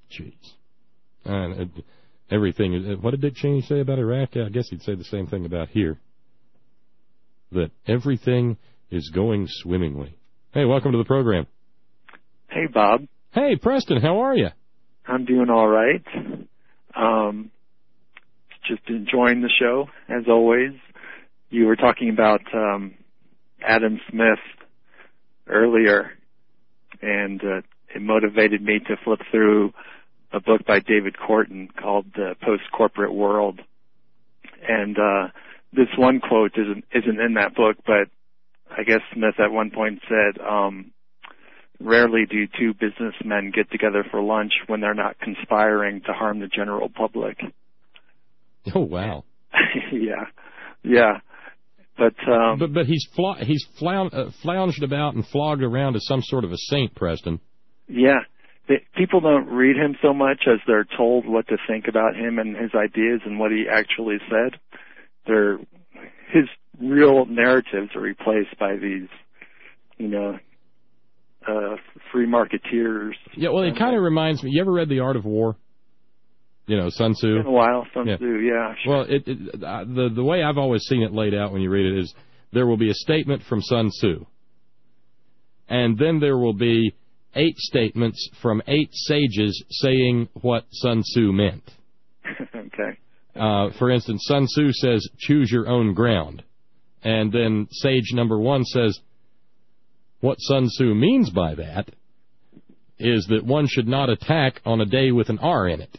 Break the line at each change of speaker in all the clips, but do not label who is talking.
Jeez. And everything, what did Dick Cheney say about Iraq? I guess he'd say the same thing about here. That everything is going swimmingly. Hey, welcome to the program.
Hey, Bob.
Hey, Preston, how are you?
I'm doing all right. Just enjoying the show, as always. You were talking about Adam Smith earlier, and it motivated me to flip through a book by David Korten called The Post-Corporate World. And this one quote isn't in that book, but I guess Smith at one point said, rarely do two businessmen get together for lunch when they're not conspiring to harm the general public.
Oh, wow.
Yeah. But
he's flounged about and flogged around as some sort of a saint, Preston.
Yeah. People don't read him so much as they're told what to think about him and his ideas and what he actually said. His real narratives are replaced by these, free marketeers.
Yeah, well, it kind of reminds me. You ever read The Art of War? Sun Tzu.
It's been a while, Sun Tzu. Yeah. Sure.
Well, the way I've always seen it laid out when you read it is there will be a statement from Sun Tzu, and then there will be 8 statements from 8 sages saying what Sun Tzu meant.
Okay.
For instance, Sun Tzu says, choose your own ground. And then sage number 1 says, what Sun Tzu means by that is that one should not attack on a day with an R in it.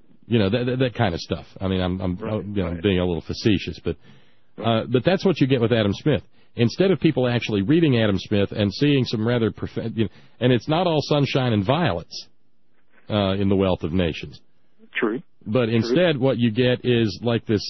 That kind of stuff. I mean, I'm being a little facetious, but that's what you get with Adam Smith. Instead of people actually reading Adam Smith and seeing some rather and it's not all sunshine and violets in The Wealth of Nations.
True.
But instead, what you get is like this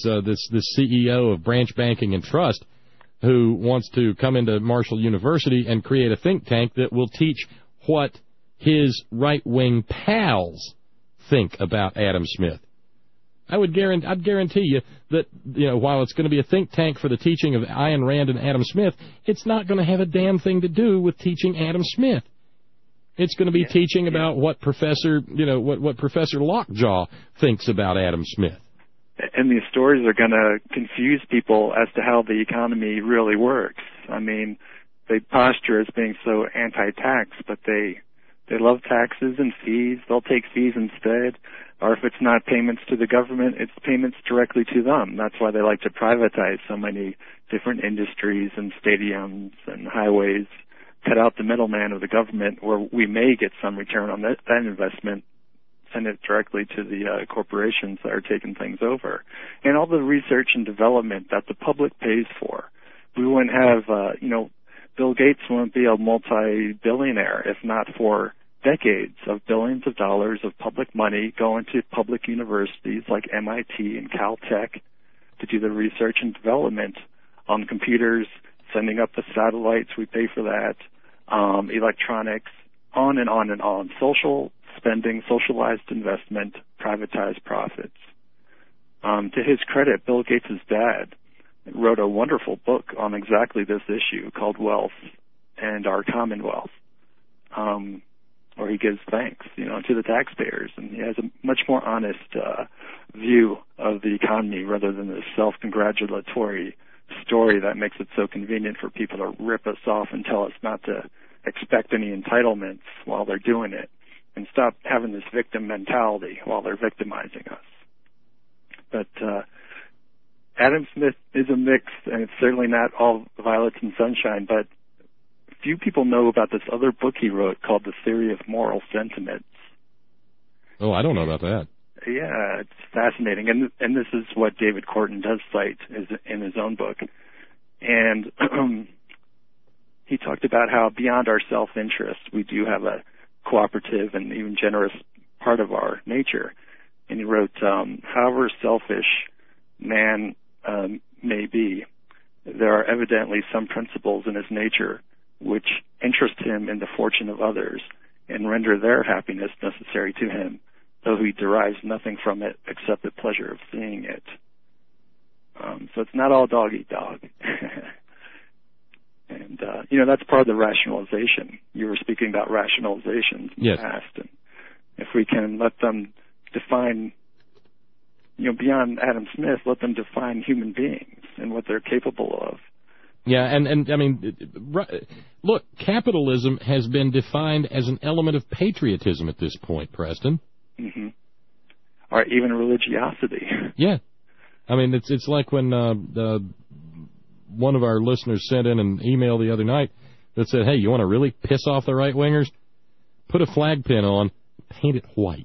CEO of Branch Banking and Trust who wants to come into Marshall University and create a think tank that will teach what his right-wing pals think about Adam Smith. I'd guarantee you that, while it's going to be a think tank for the teaching of Ayn Rand and Adam Smith, it's not going to have a damn thing to do with teaching Adam Smith. It's going to be teaching about what Professor Lockjaw thinks about Adam Smith.
And these stories are going to confuse people as to how the economy really works. I mean, they posture as being so anti-tax, but they love taxes and fees. They'll take fees instead. Or if it's not payments to the government, it's payments directly to them. That's why they like to privatize so many different industries and stadiums and highways, cut out the middleman of the government where we may get some return on that investment, send it directly to the corporations that are taking things over. And all the research and development that the public pays for. We wouldn't have, Bill Gates wouldn't be a multi-billionaire if not for decades of billions of dollars of public money going to public universities like MIT and Caltech to do the research and development on computers, sending up the satellites, we pay for that, electronics, on and on and on. Social spending, socialized investment, privatized profits. To his credit, Bill Gates' dad wrote a wonderful book on exactly this issue called Wealth and Our Commonwealth, where he gives thanks, to the taxpayers, and he has a much more honest view of the economy rather than this self-congratulatory story that makes it so convenient for people to rip us off and tell us not to expect any entitlements while they're doing it, and stop having this victim mentality while they're victimizing us. But Adam Smith is a mix, and it's certainly not all violets and sunshine, but few people know about this other book he wrote called The Theory of Moral Sentiments.
Oh, I don't know about that.
Yeah, it's fascinating. And this is what David Korten does cite in his own book. And he talked about how beyond our self-interest, we do have a cooperative and even generous part of our nature. And he wrote, however selfish man may be, there are evidently some principles in his nature which interest him in the fortune of others and render their happiness necessary to him, though he derives nothing from it except the pleasure of seeing it. So it's not all dog eat dog. And, that's part of the rationalization. You were speaking about rationalizations in the past. if we can let them define, beyond Adam Smith, let them define human beings and what they're capable of.
Yeah, and I mean, look, capitalism has been defined as an element of patriotism at this point, Preston.
Mm-hmm. Or even religiosity.
Yeah. I mean, it's like when one of our listeners sent in an email the other night that said, hey, you want to really piss off the right-wingers? Put a flag pin on, paint it white.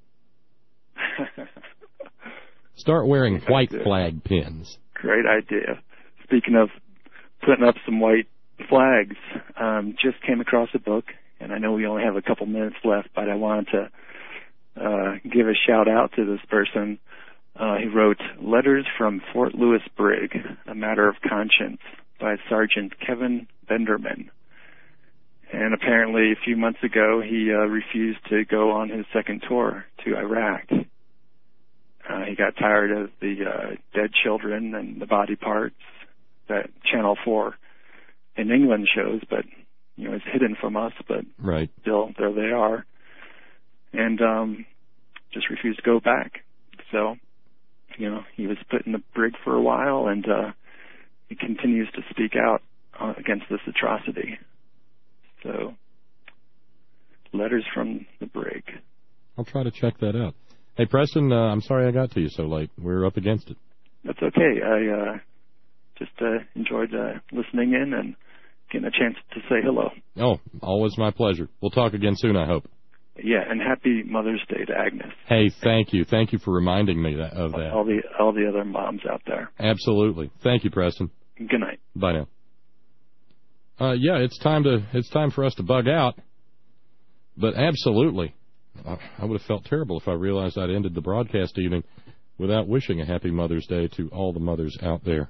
Start wearing white flag pins.
Great idea. Speaking of putting up some white flags, just came across a book, and I know we only have a couple minutes left, but I wanted to give a shout-out to this person. He wrote Letters from Fort Lewis Brig, A Matter of Conscience, by Sergeant Kevin Benderman. And apparently a few months ago, he refused to go on his second tour to Iraq. He got tired of the dead children and the body parts that Channel 4 in England shows, but, it's hidden from us, but
right.
Still, there they are. And just refused to go back. So, he was put in the brig for a while, and he continues to speak out against this atrocity. So, Letters from the Brig.
I'll try to check that out. Hey, Preston, I'm sorry I got to you so late. We're up against it.
That's okay. I just enjoyed listening in and getting a chance to say hello.
Oh, always my pleasure. We'll talk again soon, I hope.
Yeah, and happy Mother's Day to Agnes.
Hey, thank you. Thank you for reminding me of that.
All the other moms out there.
Absolutely. Thank you, Preston.
Good night.
Bye now. Yeah, it's time for us to bug out. But absolutely, I would have felt terrible if I realized I'd ended the broadcast evening without wishing a happy Mother's Day to all the mothers out there.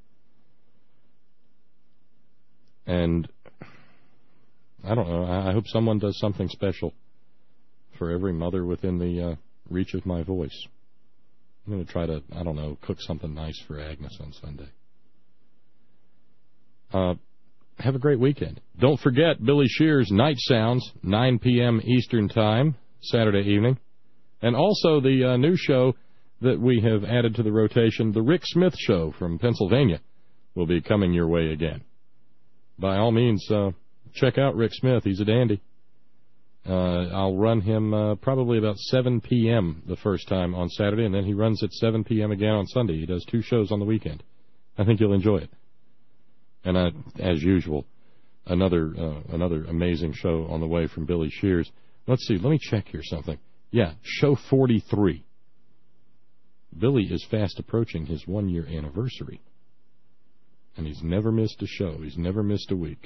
And I don't know, I hope someone does something special for every mother within the reach of my voice. I'm going to try to, cook something nice for Agnes on Sunday. Have a great weekend. Don't forget Billy Shear's Night Sounds, 9 p.m. Eastern Time, Saturday evening. And also the new show that we have added to the rotation, The Rick Smith Show from Pennsylvania, will be coming your way again. By all means, check out Rick Smith. He's a dandy. I'll run him probably about 7 p.m. the first time on Saturday, and then he runs at 7 p.m. again on Sunday. He does 2 shows on the weekend. I think you'll enjoy it. And as usual, another amazing show on the way from Billy Shears. Let's see. Let me check here something. Yeah, show 43. Billy is fast approaching his 1-year anniversary. And he's never missed a show. He's never missed a week.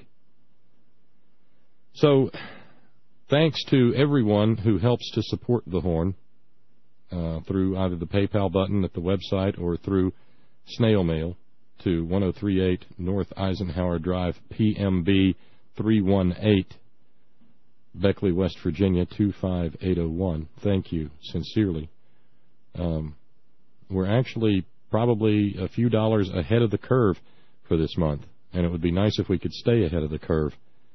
So, thanks to everyone who helps to support the Horn through either the PayPal button at the website or through snail mail to 1038 North Eisenhower Drive, PMB 318, Beckley, West Virginia 25801. Thank you sincerely. We're actually probably a few dollars ahead of the curve for this month, and it would be nice if we could stay ahead of the curve.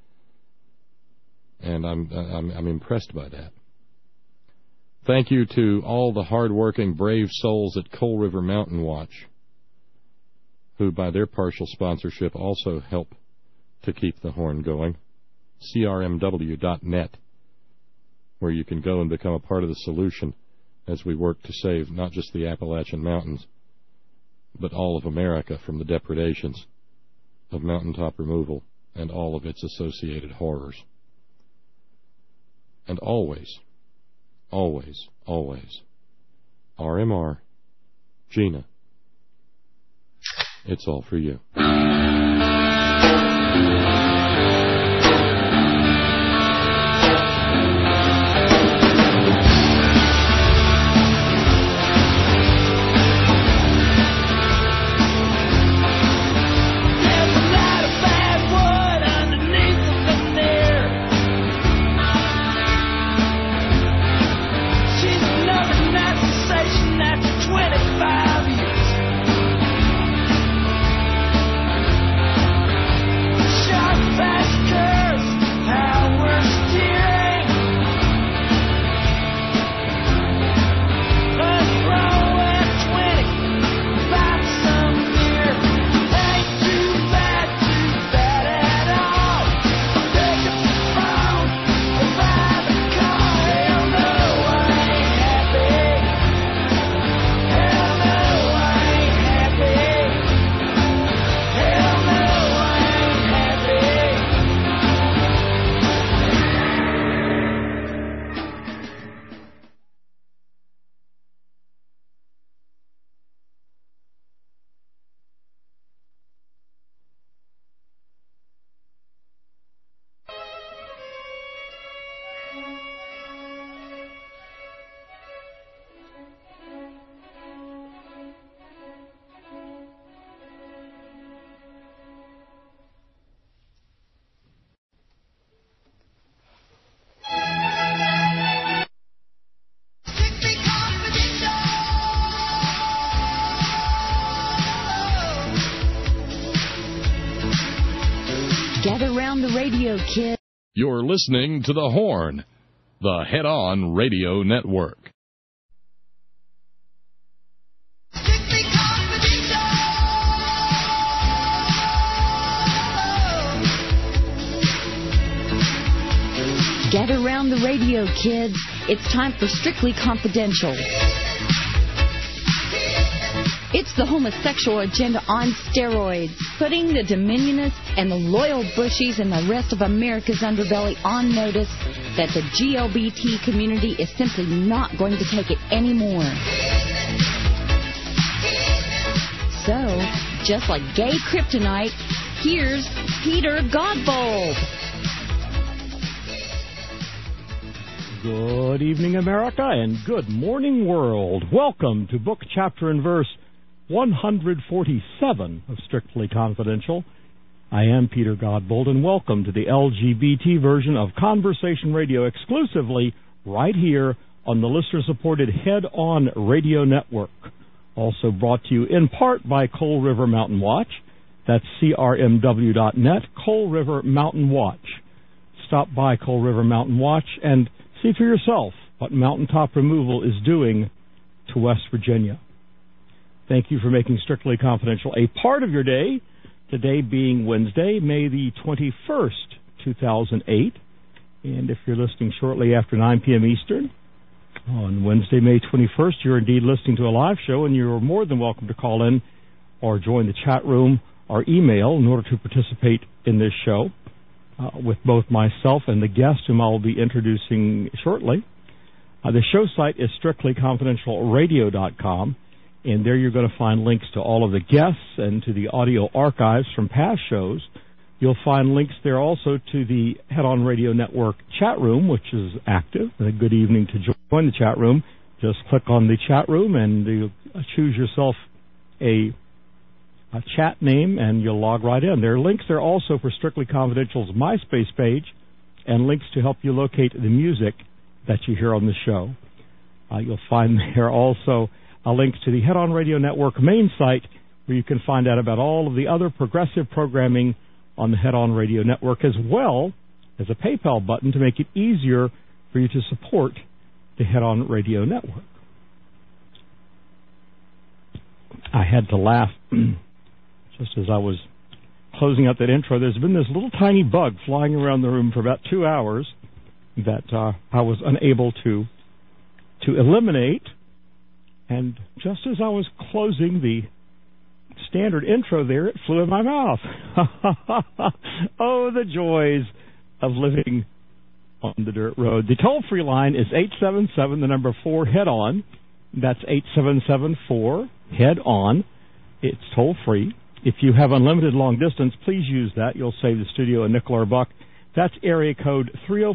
And I'm impressed by that. Thank you to all the hard-working, brave souls at Coal River Mountain Watch, who by their partial sponsorship also help to keep the Horn going. CRMW.net, where you can go and become a part of the solution as we work to save not just the Appalachian Mountains, but all of America from the depredations of mountaintop removal and all of its associated horrors. And always, always, always, RMR, Gina, it's all for you.
radio, kid.
You're listening to The Horn, the Head-On Radio Network.
Get around the radio, kids. It's time for Strictly Confidential. It's the homosexual agenda on steroids, putting the Dominionists and the loyal Bushies and the rest of America's underbelly on notice that the GLBT community is simply not going to take it anymore. So, just like gay kryptonite, here's Peter Godbold.
Good evening, America, and good morning, world. Welcome to book, chapter, and verse 147 of Strictly Confidential. I am Peter Godbold, and welcome to the LGBT version of Conversation Radio, exclusively right here on the listener-supported Head-On Radio Network. Also brought to you in part by Coal River Mountain Watch. That's crmw.net, Coal River Mountain Watch. Stop by Coal River Mountain Watch and see for yourself what mountaintop removal is doing to West Virginia. Thank you for making Strictly Confidential a part of your day, today being Wednesday, May the 21st, 2008. And if you're listening shortly after 9 p.m. Eastern, on Wednesday, May 21st, you're indeed listening to a live show, and you're more than welcome to call in or join the chat room or email in order to participate in this show. With both myself and the guest whom I will be introducing shortly. The show site is strictlyconfidentialradio.com, and there you're going to find links to all of the guests and to the audio archives from past shows. You'll find links there also to the Head-On Radio Network chat room, which is active. And a good evening to join the chat room. Just click on the chat room and you choose yourself a chat name, and you'll log right in. There are links there also for Strictly Confidential's MySpace page and links to help you locate the music that you hear on the show. You'll find there also links to the Head-On Radio Network main site, where you can find out about all of the other progressive programming on the Head-On Radio Network, as well as a PayPal button to make it easier for you to support the Head-On Radio Network. I had to laugh just as I was closing out that intro. There's been this little tiny bug flying around the room for about 2 hours that I was unable to eliminate. And just as I was closing the standard intro there, it flew in my mouth. Oh, the joys of living on the dirt road. The toll-free line is 877, the number 4, Head-On. That's 877-4-HEAD-ON. It's toll-free. If you have unlimited long distance, please use that. You'll save the studio a nickel or a buck. That's area code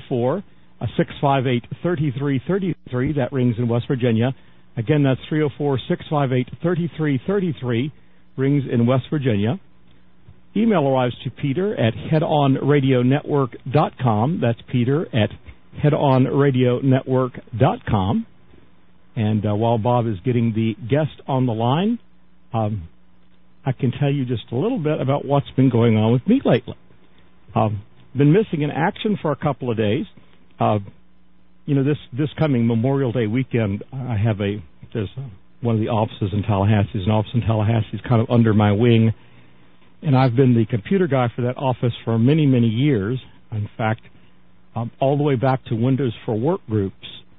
304-658-3333. That rings in West Virginia. Again, that's 304-658-3333. Rings in West Virginia. Email arrives to Peter at headonradionetwork.com. That's Peter at headonradionetwork.com. And while Bob is getting the guest on the line, I can tell you just a little bit about what's been going on with me lately. Been missing in action for a couple of days. This coming Memorial Day weekend, there's one of the offices in Tallahassee. An office in Tallahassee is kind of under my wing, and I've been the computer guy for that office for many, many years. In fact, all the way back to Windows for Work groups.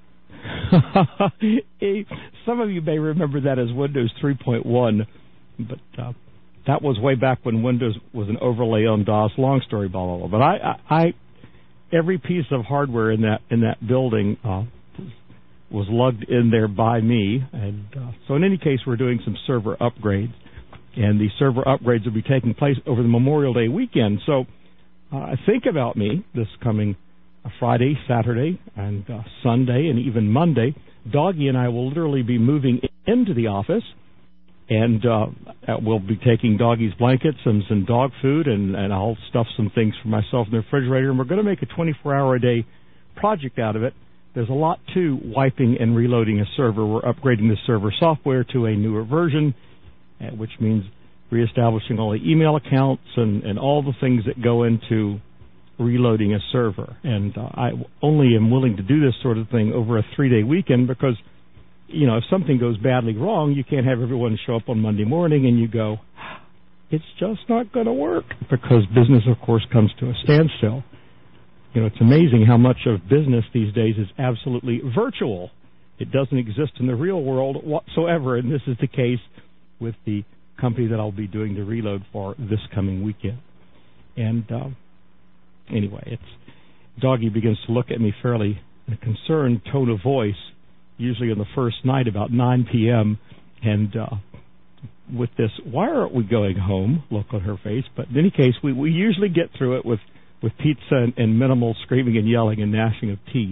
Some of you may remember that as Windows 3.1, but that was way back when Windows was an overlay on DOS. Long story, blah blah blah. But I every piece of hardware in that building was lugged in there by me, and so in any case, we're doing some server upgrades, and the server upgrades will be taking place over the Memorial Day weekend. So think about me this coming Friday, Saturday, and Sunday, and even Monday. Doggy and I will literally be moving into the office, and we'll be taking Doggy's blankets and some dog food, and I'll stuff some things for myself in the refrigerator, and we're going to make a 24-hour-a-day project out of it. There's a lot to wiping and reloading a server. We're upgrading the server software to a newer version, which means reestablishing all the email accounts and all the things that go into reloading a server. And I only am willing to do this sort of thing over a 3-day weekend because, if something goes badly wrong, you can't have everyone show up on Monday morning and you go, it's just not going to work, because business, of course, comes to a standstill. It's amazing how much of business these days is absolutely virtual. It doesn't exist in the real world whatsoever, and this is the case with the company that I'll be doing the reload for this coming weekend. And anyway, Doggy begins to look at me fairly in a concerned tone of voice, usually on the first night about 9 p.m., and with this, why aren't we going home, look on her face. But in any case, we usually get through it with pizza and minimal screaming and yelling and gnashing of teeth.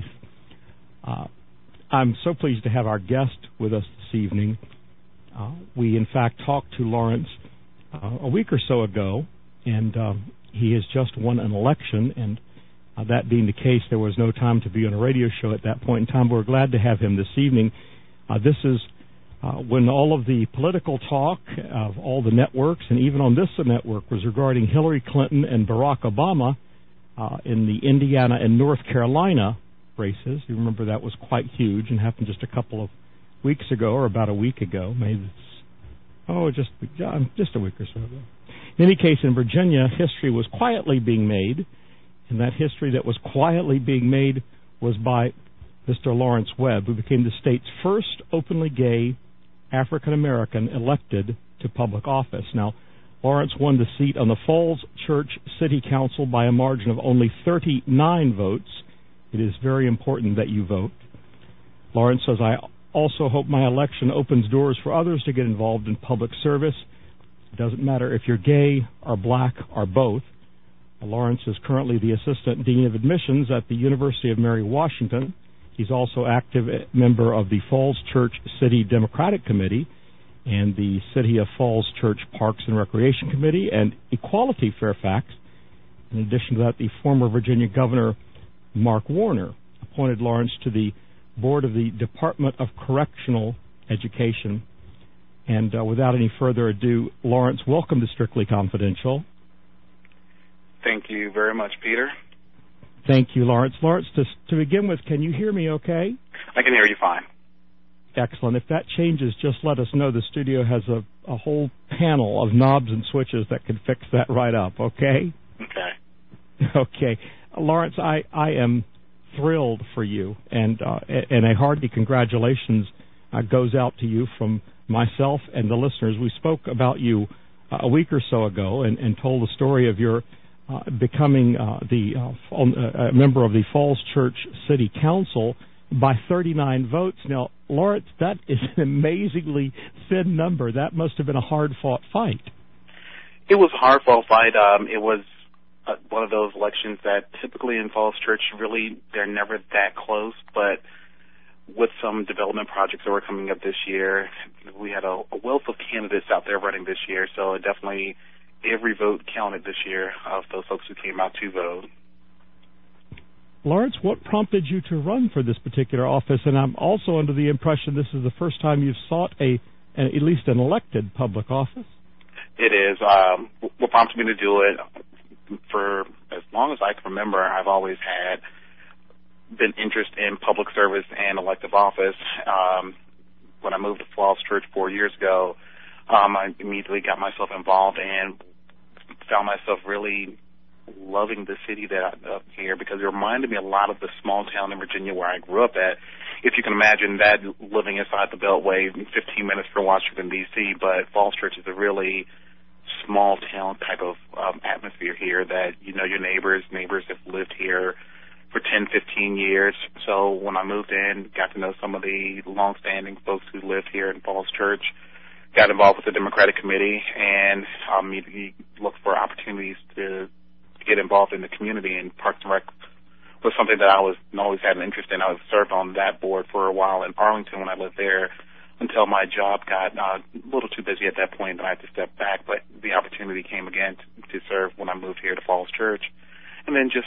I'm so pleased to have our guest with us this evening. We, in fact, talked to Lawrence a week or so ago, and he has just won an election, and that being the case, there was no time to be on a radio show at that point in time. We're glad to have him this evening. This is when all of the political talk of all the networks, and even on this network, was regarding Hillary Clinton and Barack Obama in the Indiana and North Carolina races. You remember that was quite huge and happened just a couple of weeks ago, or about a week ago. Maybe just a week or so ago. In any case, in Virginia, history was quietly being made, and that history that was quietly being made was by Mr. Lawrence Webb, who became the state's first openly gay African-American elected to public office. Now, Lawrence won the seat on the Falls Church City Council by a margin of only 39 votes. It is very important that you vote. Lawrence says, I also hope my election opens doors for others to get involved in public service. It doesn't matter if you're gay or black or both. Lawrence is currently the Assistant Dean of Admissions at the University of Mary Washington. He's also active member of the Falls Church City Democratic Committee and the City of Falls Church Parks and Recreation Committee and Equality Fairfax. In addition to that, the former Virginia Governor Mark Warner appointed Lawrence to the board of the Department of Correctional Education. And without any further ado, Lawrence, welcome to Strictly Confidential.
Thank you very much, Peter.
Thank you, Lawrence. Lawrence, to begin with, can you hear me okay?
I can hear you fine.
Excellent. If that changes, just let us know. The studio has a whole panel of knobs and switches that can fix that right up, okay?
Okay.
Okay. Lawrence, I am thrilled for you, and a hearty congratulations goes out to you from myself and the listeners. We spoke about you a week or so ago and told the story of your becoming a member of the Falls Church City Council by 39 votes. Now, Lawrence, that is an amazingly thin number. That must have been a hard-fought fight.
It was a hard-fought fight. It was one of those elections that typically in Falls Church, really, they're never that close, but with some development projects that were coming up this year, we had a wealth of candidates out there running this year, so it definitely every vote counted this year of those folks who came out to vote.
Lawrence, what prompted you to run for this particular office? And I'm also under the impression this is the first time you've sought at least an elected public office.
It is. What prompted me to do it, for as long as I can remember, I've always had been interested in public service and elective office. When I moved to Falls Church 4 years ago, I immediately got myself involved and found myself really loving the city that up here, because it reminded me a lot of the small town in Virginia where I grew up at. If you can imagine that, living inside the Beltway, 15 minutes from Washington, D.C., but Falls Church is a really small town type of atmosphere here that you know your neighbors have lived here for 10, 15 years. So when I moved in, got to know some of the long-standing folks who lived here in Falls Church, got involved with the Democratic Committee, and immediately looked for opportunities to get involved in the community, and Parks and Rec was something that I always had an interest in. I was served on that board for a while in Arlington when I lived there until my job got a little too busy at that point, and I had to step back. But the opportunity came again to serve when I moved here to Falls Church. And then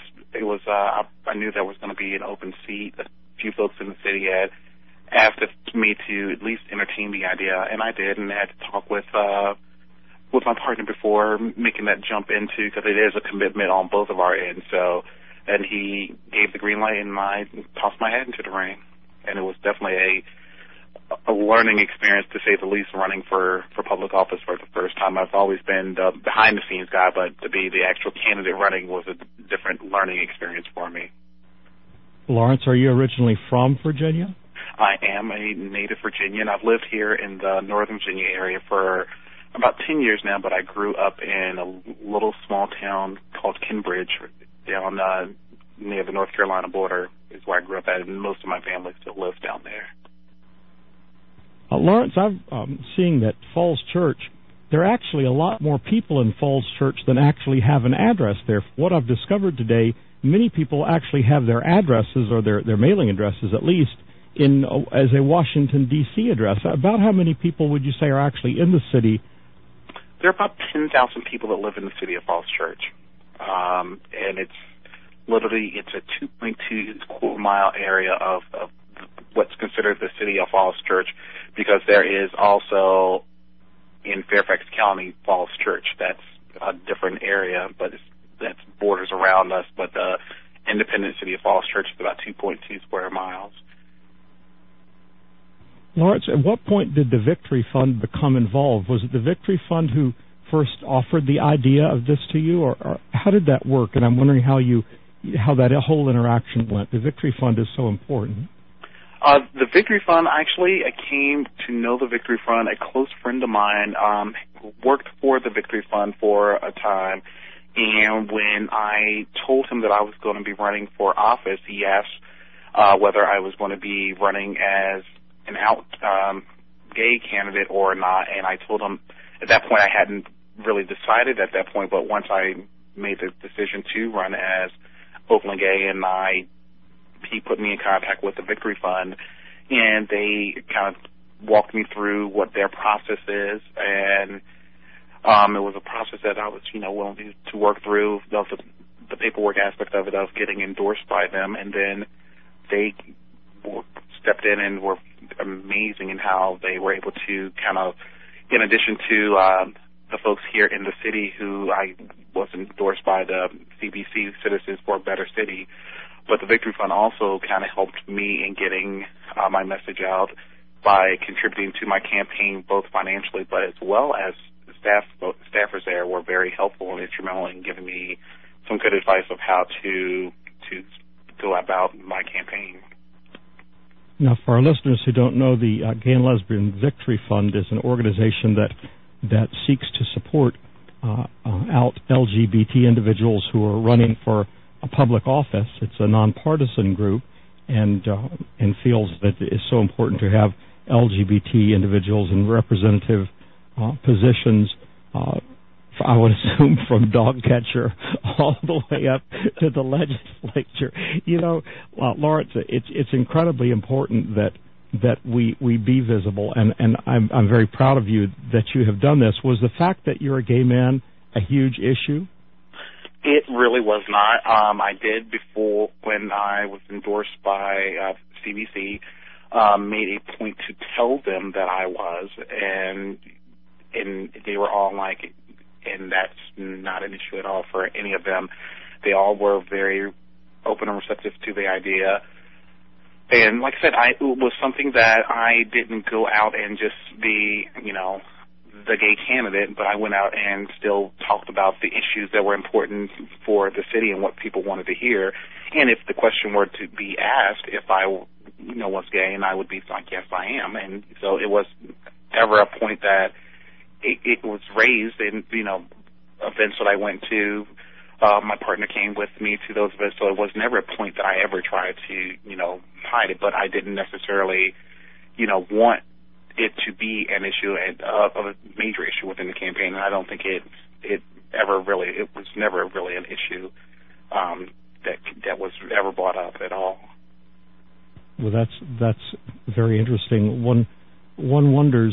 I knew there was going to be an open seat. A few folks in the city had asked me to at least entertain the idea, and I did, and I had to talk with with my partner before making that jump into, because it is a commitment on both of our ends. So, and he gave the green light, and I tossed my hat into the ring, and it was definitely a learning experience, to say the least, running for public office for the first time. I've always been the behind-the-scenes guy, but to be the actual candidate running was a different learning experience for me.
Lawrence, are you originally from Virginia?
I am a native Virginian. I've lived here in the Northern Virginia area for about 10 years now, but I grew up in a little small town called Kinbridge down near the North Carolina border is where I grew up at, and most of my family still lives down there.
Lawrence, I'm seeing that Falls Church, there are actually a lot more people in Falls Church than actually have an address there. What I've discovered today, many people actually have their addresses, or their mailing addresses at least, as a Washington, D.C. address. About how many people would you say are actually in the city?
There are about 10,000 people that live in the city of Falls Church. And it's a 2.2 quarter mile area of what's considered the city of Falls Church, because there is also in Fairfax County Falls Church. That's a different area, but that borders around us. But the independent city of Falls Church is about 2.2 square miles.
Lawrence, at what point did the Victory Fund become involved? Was it the Victory Fund who first offered the idea of this to you, or how did that work? And I'm wondering how that whole interaction went. The Victory Fund is so important.
The Victory Fund, actually, I came to know the Victory Fund. A close friend of mine worked for the Victory Fund for a time, and when I told him that I was going to be running for office, he asked whether I was going to be running as an out gay candidate or not, and I told him at that point I hadn't really decided at that point, but once I made the decision to run as openly gay, and he put me in contact with the Victory Fund, and they kind of walked me through what their process is, and it was a process that I was, willing to work through, the paperwork aspect of it, of getting endorsed by them, and then they stepped in and were amazing in how they were able to kind of, in addition to the folks here in the city who I was endorsed by the CBC, Citizens for a Better City, but the Victory Fund also kind of helped me in getting my message out by contributing to my campaign, both financially, but as well as staffers there were very helpful and instrumental in giving me some good advice of how to go about my campaign.
Now, for our listeners who don't know, the Gay and Lesbian Victory Fund is an organization that seeks to support out LGBT individuals who are running for a public office. It's a nonpartisan group, and feels that it is so important to have LGBT individuals in representative positions. I would assume from dog catcher all the way up to the legislature. Lawrence, it's incredibly important that we be visible, and I'm very proud of you that you have done this. Was the fact that you're a gay man a huge issue?
It really was not. I did, before, when I was endorsed by CBC, made a point to tell them that I was, and they were all like, and that's not an issue at all for any of them. They all were very open and receptive to the idea. And like I said, it was something that I didn't go out and just be, the gay candidate, but I went out and still talked about the issues that were important for the city and what people wanted to hear. And if the question were to be asked if I, was gay, and I would be like, yes, I am. And so it was ever a point that it was raised in, events that I went to. My partner came with me to those events, so it was never a point that I ever tried to, hide it, but I didn't necessarily, want it to be an issue, of a major issue within the campaign, and I don't think it was never really an issue that was ever brought up at all.
Well, that's very interesting. One wonders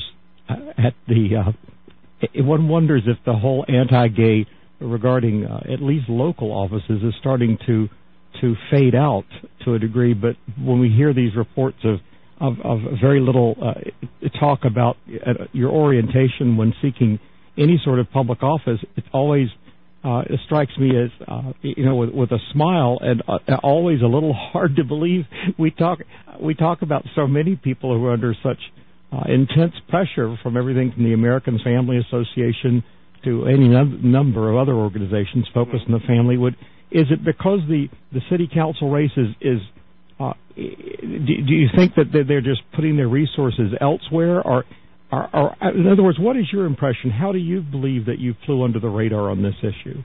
one wonders if the whole anti-gay regarding at least local offices is starting to fade out to a degree. But when we hear these reports of very little talk about your orientation when seeking any sort of public office, it's always it strikes me as with a smile, and always a little hard to believe. We talk about so many people who are under such intense pressure from everything from the American Family Association to any number of other organizations focused on the family. Is it because the city council race is do you think that they're just putting their resources elsewhere, or in other words, what is your impression? How do you believe that you flew under the radar on this issue?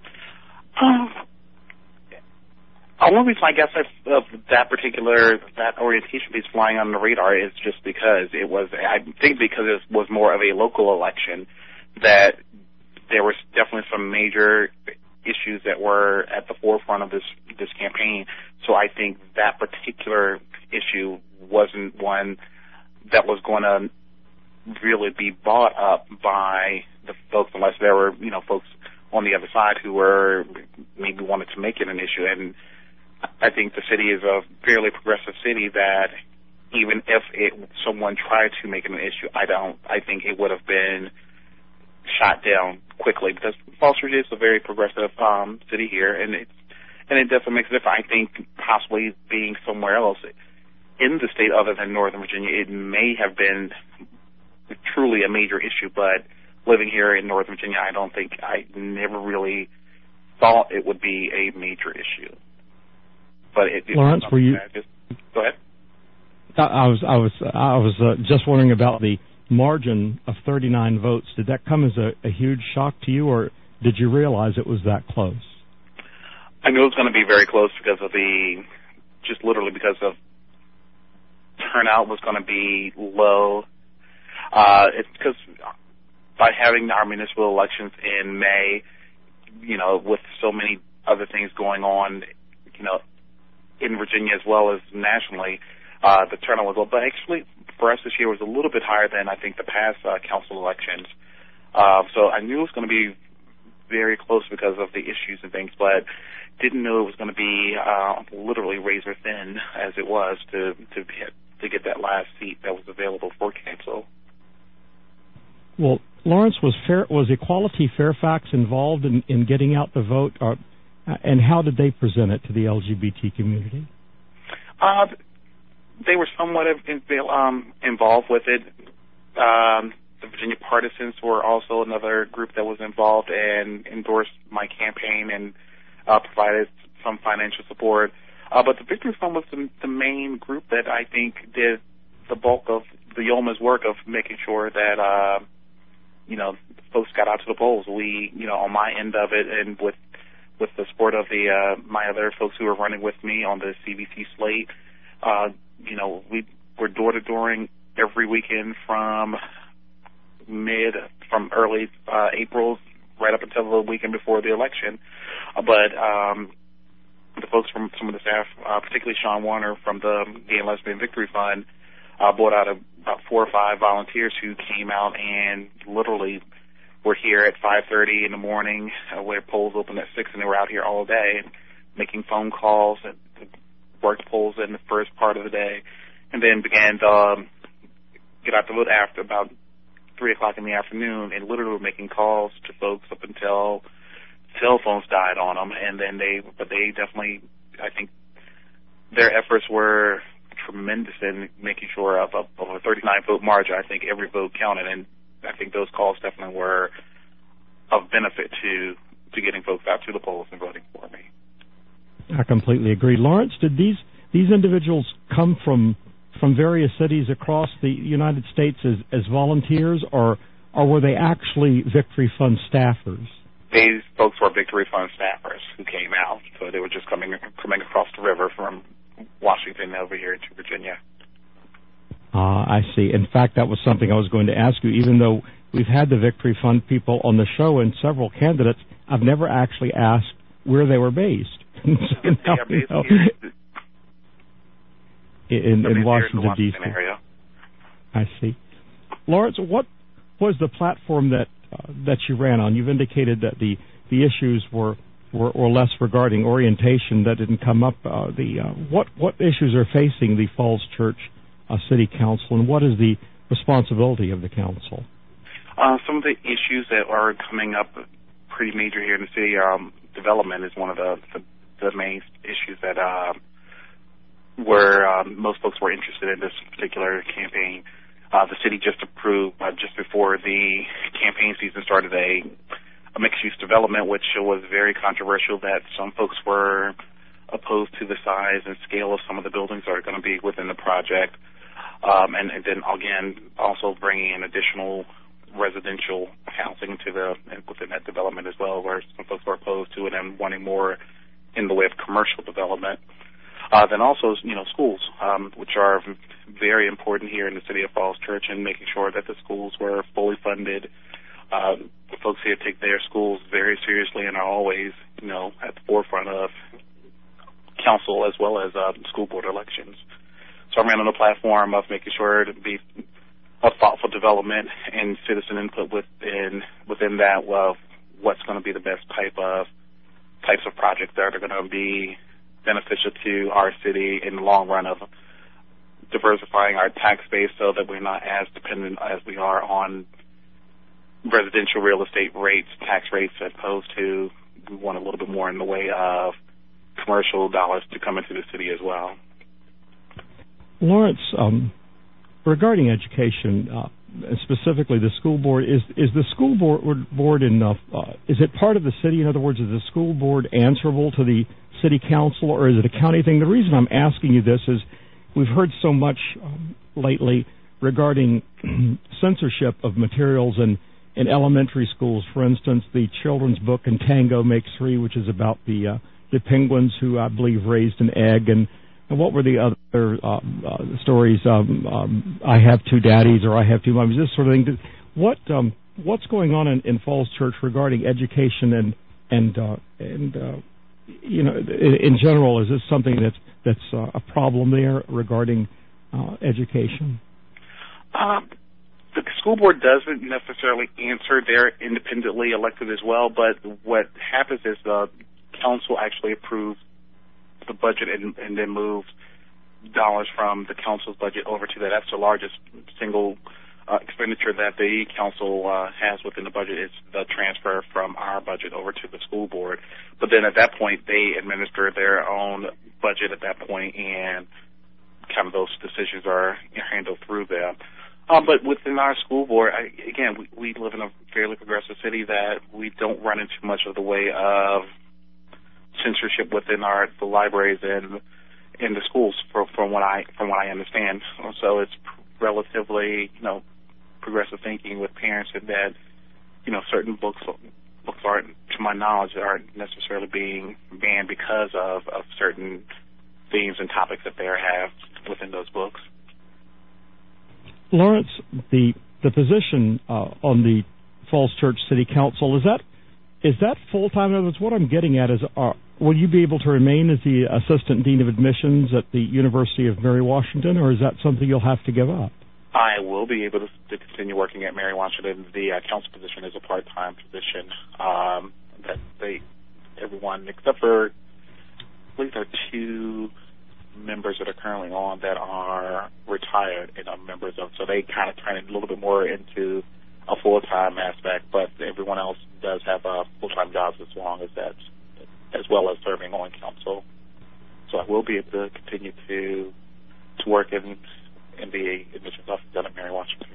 One reason I guess of that orientation piece flying on the radar is just because it was more of a local election, that there was definitely some major issues that were at the forefront of this campaign. So I think that particular issue wasn't one that was going to really be bought up by the folks, unless there were, folks on the other side who were maybe wanted to make it an issue. And I think the city is a fairly progressive city that even if someone tried to make it an issue, I think it would have been shot down quickly, because Falls Church is a very progressive city here, and it definitely makes a difference. I think possibly being somewhere else in the state other than Northern Virginia, it may have been truly a major issue, but living here in Northern Virginia, I never really thought it would be a major issue. But
Lawrence, were you?
Go ahead.
I was just wondering about the margin of 39 votes. Did that come as a huge shock to you, or did you realize it was that close?
I knew it was going to be very close because of because of turnout was going to be low. It's because by having our municipal elections in May, with so many other things going on, in Virginia as well as nationally, the turnout was low. But actually, for us this year was a little bit higher than I think the past council elections. So I knew it was going to be very close because of the issues and things, but didn't know it was going to be literally razor thin as it was to get that last seat that was available for council.
Well, Lawrence, was Equality Fairfax involved in getting out the vote, and how did they present it to the LGBT community?
They were somewhat involved with it. The Virginia Partisans were also another group that was involved and endorsed my campaign and provided some financial support. But the Victory Fund was the main group that I think did the bulk of the yeoman's work of making sure that folks got out to the polls. We, on my end of it, and with the support of my other folks who were running with me on the CBC slate, we were door-to-dooring every weekend from early April right up until the weekend before the election. But the folks from some of the staff, particularly Sean Warner from the Gay and Lesbian Victory Fund, brought out about 4 or 5 volunteers who came out and literally were here at 5:30 in the morning, where polls opened at 6, and they were out here all day making phone calls and worked polls in the first part of the day, and then began to get out the vote after about 3 o'clock in the afternoon, and literally were making calls to folks up until cell phones died on them. And then they definitely, I think their efforts were tremendous in making sure of a 39 vote margin. I think every vote counted, and I think those calls definitely were of benefit to getting folks out to the polls and voting for me.
I completely agree. Lawrence, did these individuals come from various cities across the United States as volunteers, or were they actually Victory Fund staffers?
These folks were Victory Fund staffers who came out, so they were just coming across the river from Washington over here to Virginia.
I see. In fact, that was something I was going to ask you. Even though we've had the Victory Fund people on the show and several candidates, I've never actually asked where they were based. In Washington, D.C. area. I see. Lawrence, what was the platform that you ran on? You've indicated that the issues were less regarding orientation. That didn't come up. What issues are facing the Falls Church City Council, and what is the responsibility of the council?
Some of the issues that are coming up pretty major here in the city, development is one of the main issues that where most folks were interested in this particular campaign. The city just approved, just before the campaign season started, a mixed-use development, which was very controversial, that some folks were opposed to the size and scale of some of the buildings that are going to be within the project. And then, again, also bringing in additional residential housing within that development as well, where some folks were opposed to it and wanting more in the way of commercial development. Then also, schools, which are very important here in the city of Falls Church, and making sure that the schools were fully funded. Folks here take their schools very seriously and are always, at the forefront of council as well as school board elections. So I ran on the platform of making sure to be a thoughtful development and citizen input within that. Well, what's going to be the best types of projects that are going to be beneficial to our city in the long run of diversifying our tax base so that we're not as dependent as we are on residential real estate rates, tax rates, as opposed to we want a little bit more in the way of commercial dollars to come into the city as well.
Lawrence, regarding education, specifically the school board, is the school board enough? Is it part of the city? In other words, is the school board answerable to the city council, or is it a county thing? The reason I'm asking you this is we've heard so much lately regarding censorship of materials in elementary schools. For instance, the children's book Tango Makes Three, which is about the penguins who I believe raised an egg, and what were the other stories? I have two daddies, or I have two mommies, this sort of thing. What's going on in Falls Church regarding education and in general? Is this something that's a problem there regarding education?
The school board doesn't necessarily answer. They're independently elected as well, but what happens is the council actually approves the budget and then moves dollars from the council's budget over to that. That's the largest single expenditure that the council has within the budget, is the transfer from our budget over to the school board. But then at that point, they administer their own budget at that point, and kind of those decisions are handled through them. But within our school board, we live in a fairly progressive city that we don't run into much of the way of censorship within the libraries and in the schools, from what I understand. So it's relatively progressive thinking with parents, and that certain books aren't, to my knowledge, aren't necessarily being banned because of certain themes and topics that they have within those books.
Lawrence, the position on the Falls Church City Council, is that full time? In other words, what I'm getting at is, will you be able to remain as the Assistant Dean of Admissions at the University of Mary Washington, or is that something you'll have to give up?
I will be able to continue working at Mary Washington. The council position is a part-time position that everyone except for, I believe there are two members that are currently on that are retired and I'm members of, so they kind of turn it a little bit more into a full-time aspect, but everyone else does have full-time jobs as well as serving on council. So I will be able to continue to work in the admissions office down at Mary Washington.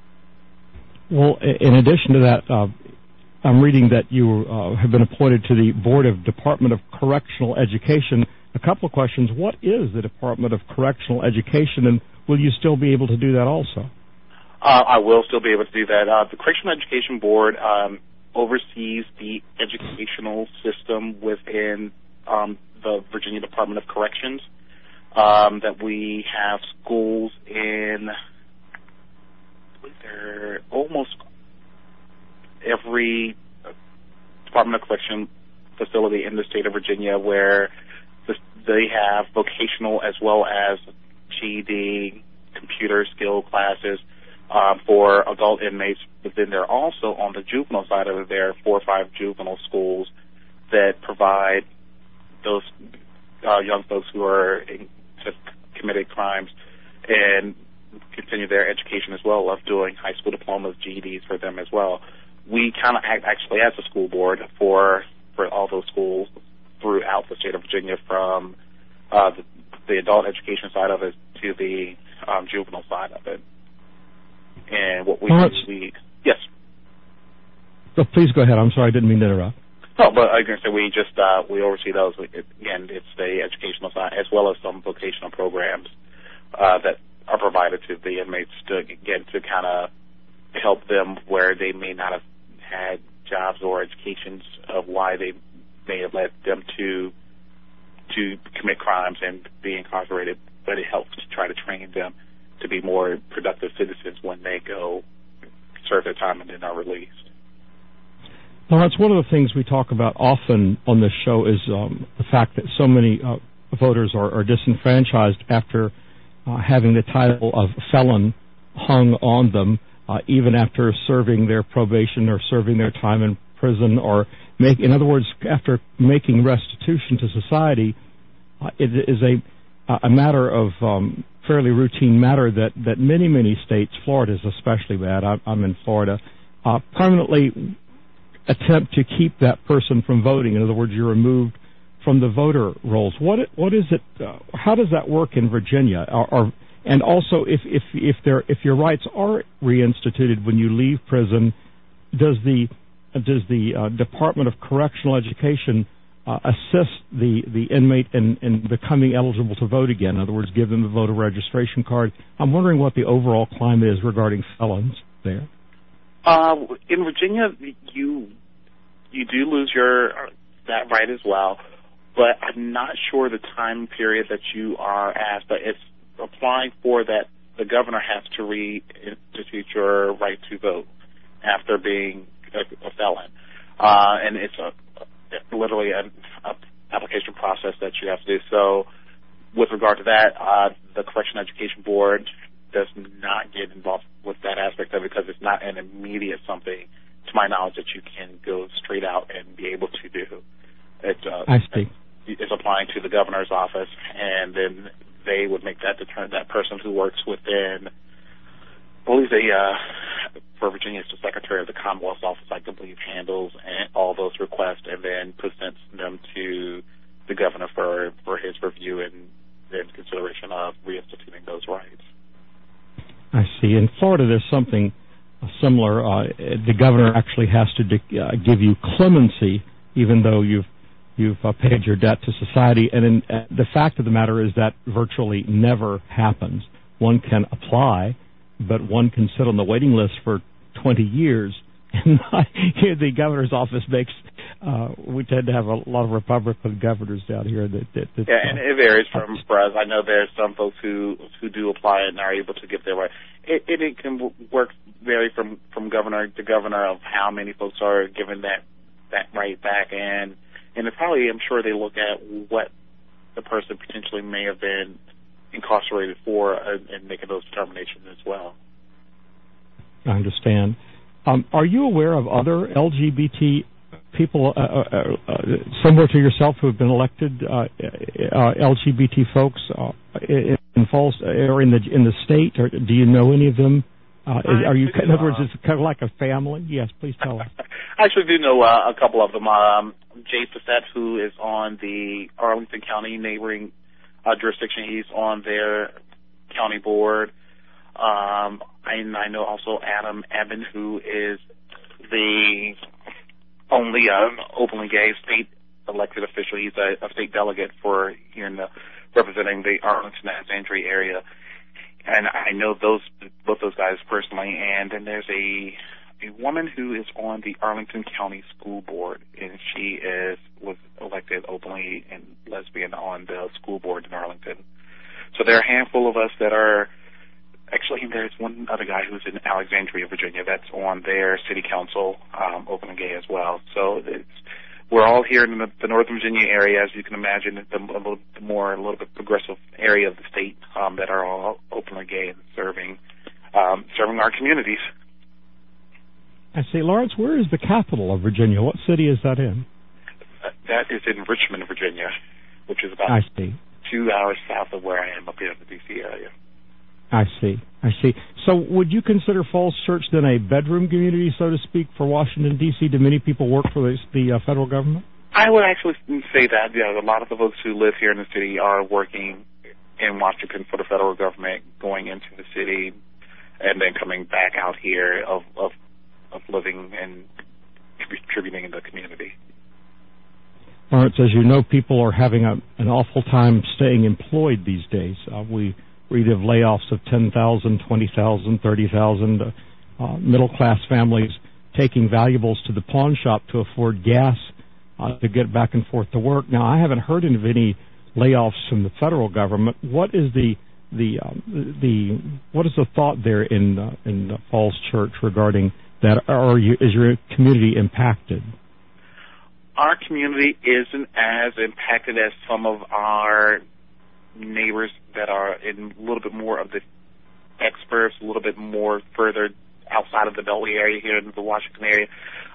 Well, in addition to that, I'm reading that you have been appointed to the Board of Department of Correctional Education. A couple of questions. What is the Department of Correctional Education, and will you still be able to do that also?
I will still be able to do that. The Correctional Education Board oversees the educational system within the Virginia Department of Corrections. That we have schools in almost every Department of Correction facility in the state of Virginia, where they have vocational as well as GED, computer skill classes for adult inmates. But then they're also, on the juvenile side of it, there are 4 or 5 juvenile schools that provide those young folks who have committed crimes and continue their education as well, of doing high school diplomas, GEDs for them as well. We kind of act actually as a school board for all those schools throughout the state of Virginia, from the adult education side of it to the juvenile side of it. And what we do, yes.
So please go ahead. I'm sorry, I didn't mean to interrupt.
No, but I was going to say we oversee those. Again, it's the educational side as well as some vocational programs that are provided to the inmates to kind of help them where they may not have had jobs or educations of why they may have led them to commit crimes and be incarcerated, but it helps to try to train them to be more productive citizens when they go serve their time and then are released.
Well, that's one of the things we talk about often on this show is the fact that so many voters are disenfranchised after having the title of felon hung on them, even after serving their probation or serving their time in prison, or in other words, after making restitution to society. It is a matter of fairly routine matter that many states, Florida is especially bad, I'm in Florida, permanently attempt to keep that person from voting. In other words, you're removed from the voter rolls. What is it? How does that work in Virginia? And also, if your rights are reinstituted when you leave prison, does the Department of Correctional Education assist the inmate in becoming eligible to vote again? In other words, give them the voter registration card. I'm wondering what the overall climate is regarding felons there.
In Virginia, you do lose that right as well, but I'm not sure the time period that you are asked, but it's applying for that. The governor has to reinstitute your right to vote after being a felon, and it's literally an application process that you have to do. So with regard to that, the Correctional Education Board does not get involved with that aspect of it because it's not an immediate something, to my knowledge, that you can go straight out and be able to do.
I see.
It's applying to the governor's office, and then they would make that that person who works within, I believe for Virginia, it's the Secretary of the Commonwealth's office, I believe, handles all those requests and then presents them to the governor for his review and then consideration of reinstituting those rights.
I see. In Florida, there's something similar. The governor actually has to give you clemency, even though you've paid your debt to society. And the fact of the matter is that virtually never happens. One can apply, but one can sit on the waiting list for 20 years. And the governor's office makes. We tend to have a lot of Republican governors down here. And
it varies from us. I know there's some folks who do apply and are able to get their right. It can vary from governor to governor of how many folks are given that right back, and it's probably, I'm sure, they look at what the person potentially may have been incarcerated for and making those determinations as well.
I understand. Are you aware of other LGBT people similar to yourself who have been elected, LGBT folks in Falls or in the state? Or do you know any of them? Are you, in other words, it's kind of like a family? Yes, please tell us.
I actually do know a couple of them. Jay Passett, who is on the Arlington County neighboring jurisdiction, he's on their county board. I know also Adam Eben, who is the only openly gay state elected official. He's a state delegate for here representing the Arlington-Alexandria area. And I know both those guys personally. And then there's a woman who is on the Arlington County School Board, and she was elected openly and lesbian on the school board in Arlington. So there are a handful of us that are. Actually, there's one other guy who's in Alexandria, Virginia, that's on their city council, open and gay as well. So we're all here in the Northern Virginia area, as you can imagine, a little bit progressive area of the state that are all openly gay and serving our communities.
I see. Lawrence, where is the capital of Virginia? What city is that in?
That is in Richmond, Virginia, which is about 2 hours south of where I am up here in the D.C. area.
I see. I see. So would you consider Falls Church then a bedroom community, so to speak, for Washington, D.C.? Do many people work for the federal government?
I would actually say that, a lot of the folks who live here in the city are working in Washington for the federal government, going into the city and then coming back out here of living and contributing in the community.
Lawrence, as you know, people are having an awful time staying employed these days. We read of layoffs of 10,000, 20,000, 30,000, middle-class families taking valuables to the pawn shop to afford gas to get back and forth to work. Now, I haven't heard of any layoffs from the federal government. What is what is the thought there in Falls Church regarding that? Or is your community impacted?
Our community isn't as impacted as some of our neighbors that are in a little bit more of the experts, a little bit more further outside of the Beltway area here in the Washington area.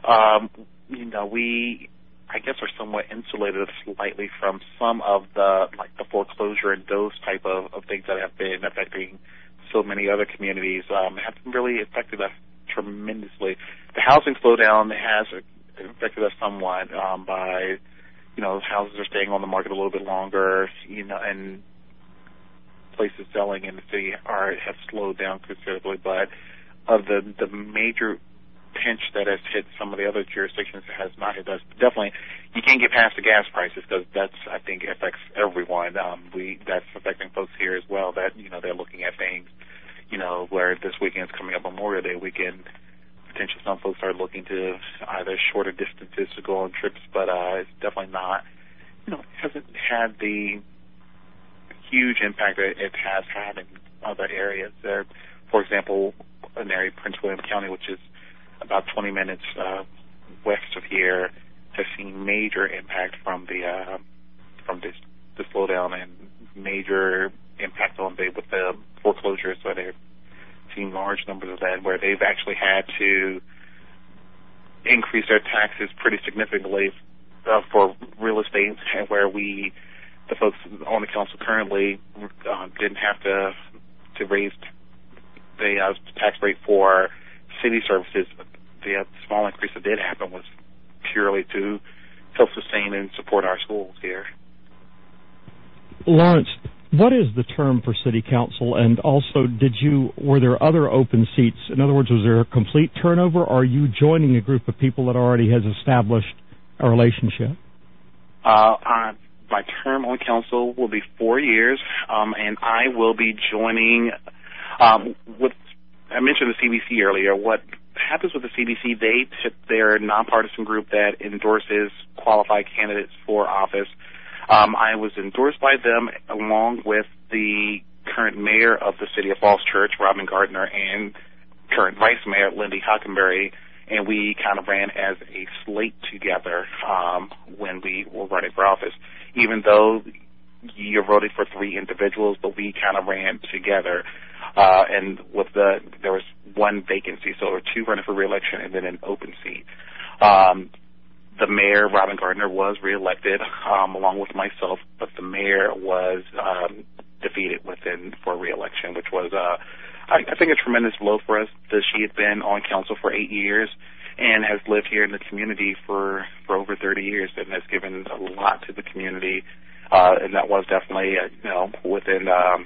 We, I guess, are somewhat insulated slightly from some of the foreclosure and those type of things that have been affecting so many other communities. Have really affected us tremendously. The housing slowdown has affected us somewhat by, houses are staying on the market a little bit longer, and places selling in the city have slowed down considerably. But of the major pinch that has hit some of the other jurisdictions, it has not hit us. Definitely, you can't get past the gas prices because that's, I think, affects everyone. That's affecting folks here as well. That they're looking at things, where this weekend's coming up, Memorial Day weekend. Potentially, some folks are looking to either shorter distances to go on trips, but it's definitely not. It hasn't had the huge impact that it has had in other areas. There, for example, an area, Prince William County, which is about 20 minutes west of here, has seen major impact from the slowdown and major impact with the foreclosures. So they've seen large numbers of that, where they've actually had to increase their taxes pretty significantly for real estate, and where the folks on the council currently didn't have to raise the tax rate for city services. The small increase that did happen was purely to help sustain and support our schools here.
Lawrence, what is the term for city council? And also, were there other open seats? In other words, was there a complete turnover, or are you joining a group of people that already has established a relationship?
My term on council will be 4 years, and I will be joining I mentioned the CBC earlier. What happens with the CBC, they're a nonpartisan group that endorses qualified candidates for office. I was endorsed by them along with the current mayor of the city of Falls Church, Robin Gardner, and current vice mayor, Lindy Hockenberry, and we kind of ran as a slate together when we were running for office. Even though you're voting for three individuals, but we kind of ran together. And there was one vacancy, so there were two running for re-election and then an open seat. The mayor, Robin Gardner, was reelected along with myself, but the mayor was defeated for re-election, which was, I think, a tremendous blow for us. She had been on council for 8 years and has lived here in the community for over 30 years and has given a lot to the community. And that was definitely, within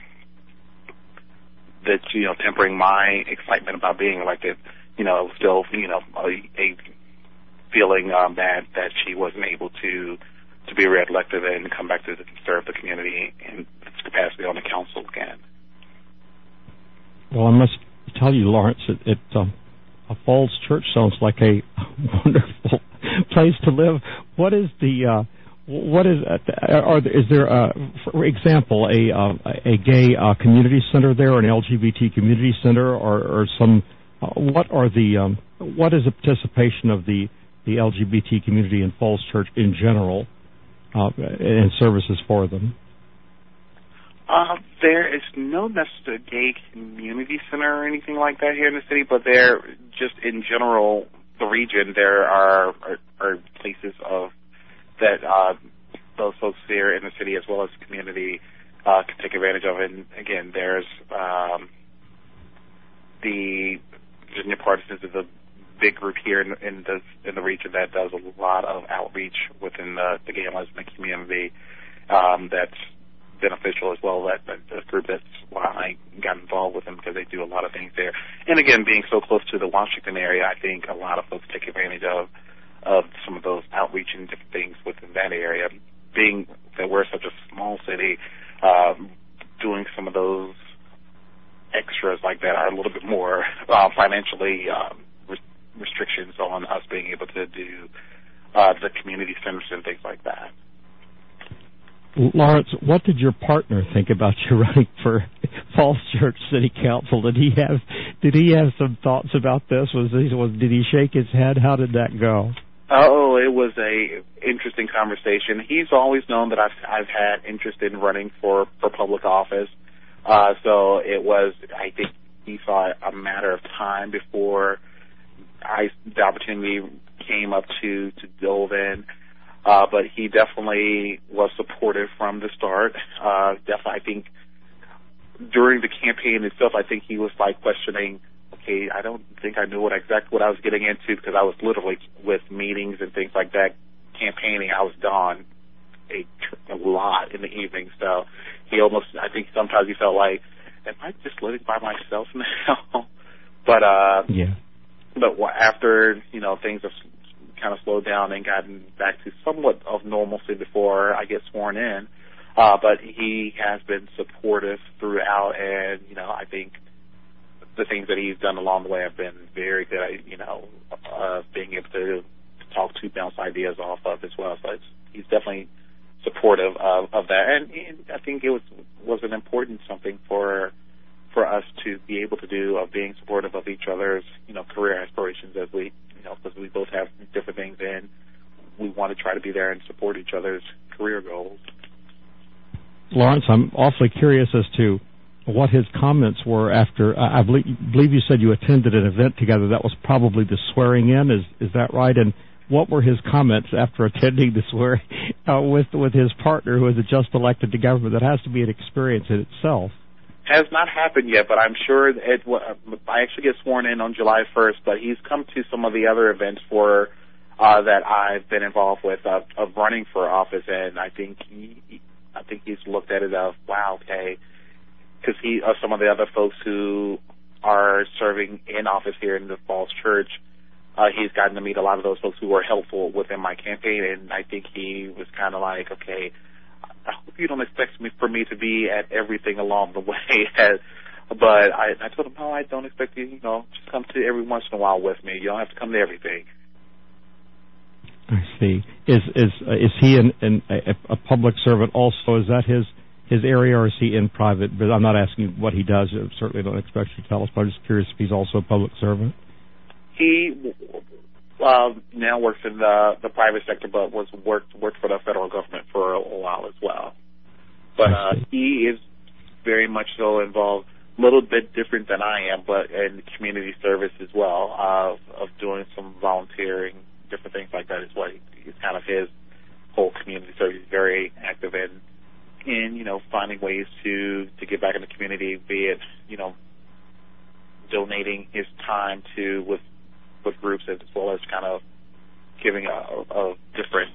tempering my excitement about being elected, still, a feeling bad that she wasn't able to be reelected and come back to serve the community in its capacity on the council again.
Well, I must tell you, Lawrence, Falls Church sounds like a wonderful place to live. Is there, for example, a gay community center there, or an LGBT community center, or some? What is the participation of the LGBT community in Falls Church in general, and services for them?
There is no necessary gay community center or anything like that here in the city, but there, just in general, the region, there are places that those folks here in the city as well as the community can take advantage of. And again, there's the Virginia Partisans is a big group here in the region that does a lot of outreach within the gay and lesbian community. That's beneficial as well. That group, that's why I got involved with them, because they do a lot of things there. And again, being so close to the Washington area, I think a lot of folks take advantage of some of those outreach and different things within that area. Being that we're such a small city, doing some of those extras like that are a little bit more financially restrictions on us being able to do the community centers and things like that.
Lawrence, what did your partner think about you running for Falls Church City Council? Did he have some thoughts about this? Did he shake his head? How did that go?
Oh, it was a interesting conversation. He's always known that I've had interest in running for public office. So it was, I think he saw a matter of time before the opportunity came up to delve in. But he definitely was supportive from the start. Definitely, I think during the campaign itself, I think he was like questioning, okay, I don't think I knew exactly what I was getting into, because I was literally with meetings and things like that, campaigning. I was gone a lot in the evening. So he almost, I think sometimes he felt like, am I just living by myself now? But after, things have kind of slowed down and gotten back to somewhat of normalcy before I get sworn in. But he has been supportive throughout, and, I think the things that he's done along the way have been very good at, being able to talk to, bounce ideas off of as well. So he's definitely supportive of that. And I think it was an important something for us to be able to do, of being supportive of each other's, career aspirations, as we, because we both have different things, and we want to try to be there and support each other's career goals.
Lawrence, I'm awfully curious as to what his comments were after, I believe you said you attended an event together. That was probably the swearing in, is that right? And what were his comments after attending the swearing with his partner, who is just elected to government? That has to be an experience in itself.
Has not happened yet, but I'm sure I actually get sworn in on July 1st, but he's come to some of the other events that I've been involved with of running for office, and I think he's looked at it of, wow, okay, because some of the other folks who are serving in office here in the Falls Church, he's gotten to meet a lot of those folks who were helpful within my campaign, and I think he was kind of like, okay, I hope you don't expect for me to be at everything along the way. But I told him, no, I don't expect you, just come to every once in a while with me. You don't have to come to everything.
I see. Is he a public servant also? Is that his area, or is he in private? But I'm not asking what he does. I certainly don't expect you to tell us, but I'm just curious if he's also a public servant. He
now works in the private sector, but worked for the federal government for a while as well. But he is very much so involved, a little bit different than I am, but in community service as well, of doing some volunteering, different things like that is what he's kind of his whole community service. He's very active in finding ways to get back in the community, be it, donating his time with groups, as well as kind of giving a different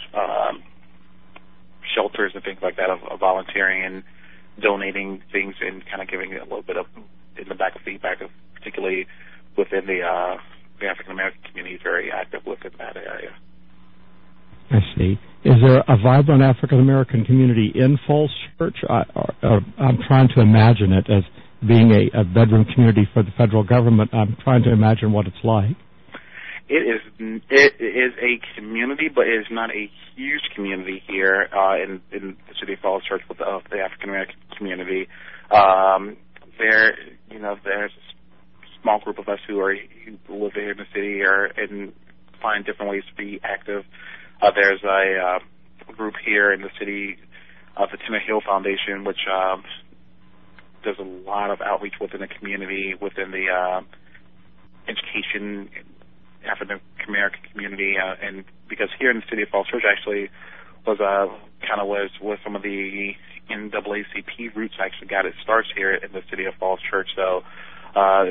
shelters and things like that, of volunteering and donating things, and kind of giving a little bit of in the back of feedback, of particularly within the African American community. Very active within that area.
I see. Is there a vibrant African American community in Falls Church? I'm trying to imagine it as being a bedroom community for the federal government. I'm trying to imagine what it's like.
It is a community, but it is not a huge community here in the city of Falls Church with the African American community. There's a small group of us who live here in the city and find different ways to be active. There's a group here in the city, the Tennant Hill Foundation, which does a lot of outreach within the community, within the education African American community, and because here in the city of Falls Church actually was where some of the NAACP roots actually got its starts here in the city of Falls Church. So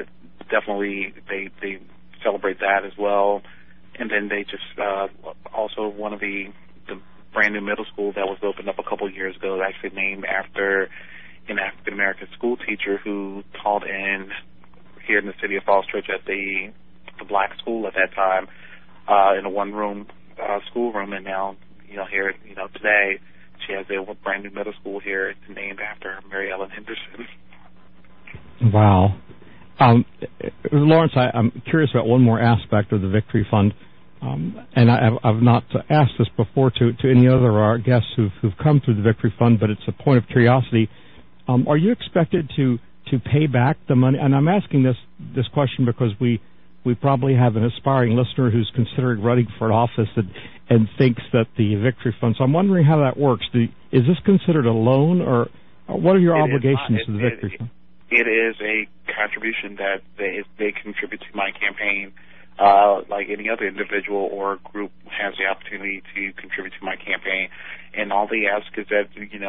definitely they celebrate that as well. And then they just also one of the brand new middle school that was opened up a couple of years ago is actually named after an African American school teacher who taught here in the city of Falls Church at the black school at that time in a one-room schoolroom, and now here today she has a brand new middle school here named after Mary Ellen Henderson.
Wow. Lawrence, I'm curious about one more aspect of the Victory Fund, and I've not asked this before to any other of our guests who've come through the Victory Fund, but it's a point of curiosity. Are you expected to pay back the money? And I'm asking this question because we probably have an aspiring listener who's considering running for an office and thinks that the Victory Fund. So I'm wondering how that works. Is this considered a loan, or what are your obligations to the Victory Fund?
It is a contribution that they contribute to my campaign, like any other individual or group has the opportunity to contribute to my campaign. And all they ask is that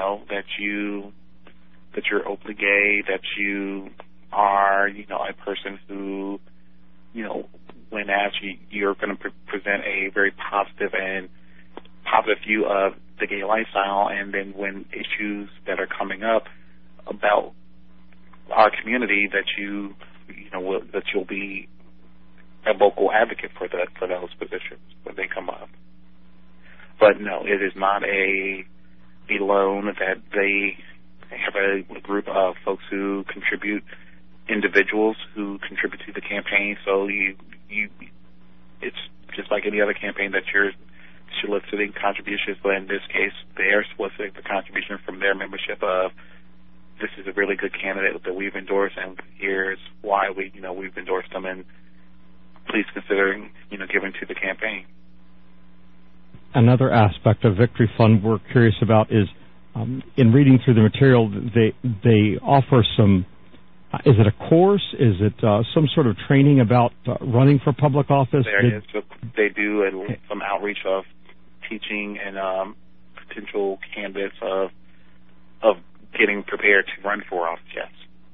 that you're openly gay, that you are a person who when asked, you're going to present a very positive view of the gay lifestyle, and then when issues that are coming up about our community, that you'll be a vocal advocate for those positions when they come up. But no, it is not a loan. That they have a group of folks who contribute, individuals who contribute to the campaign. So it's just like any other campaign that you're soliciting contributions, but in this case, they're soliciting the contribution from their membership of, this is a really good candidate that we've endorsed, and here's why we've endorsed them, and please consider giving to the campaign.
Another aspect of Victory Fund we're curious about is, in reading through the material, they offer some. Is it a course? Is it some sort of training about running for public office?
They do some outreach of teaching and potential candidates of getting prepared to run for office. Yes.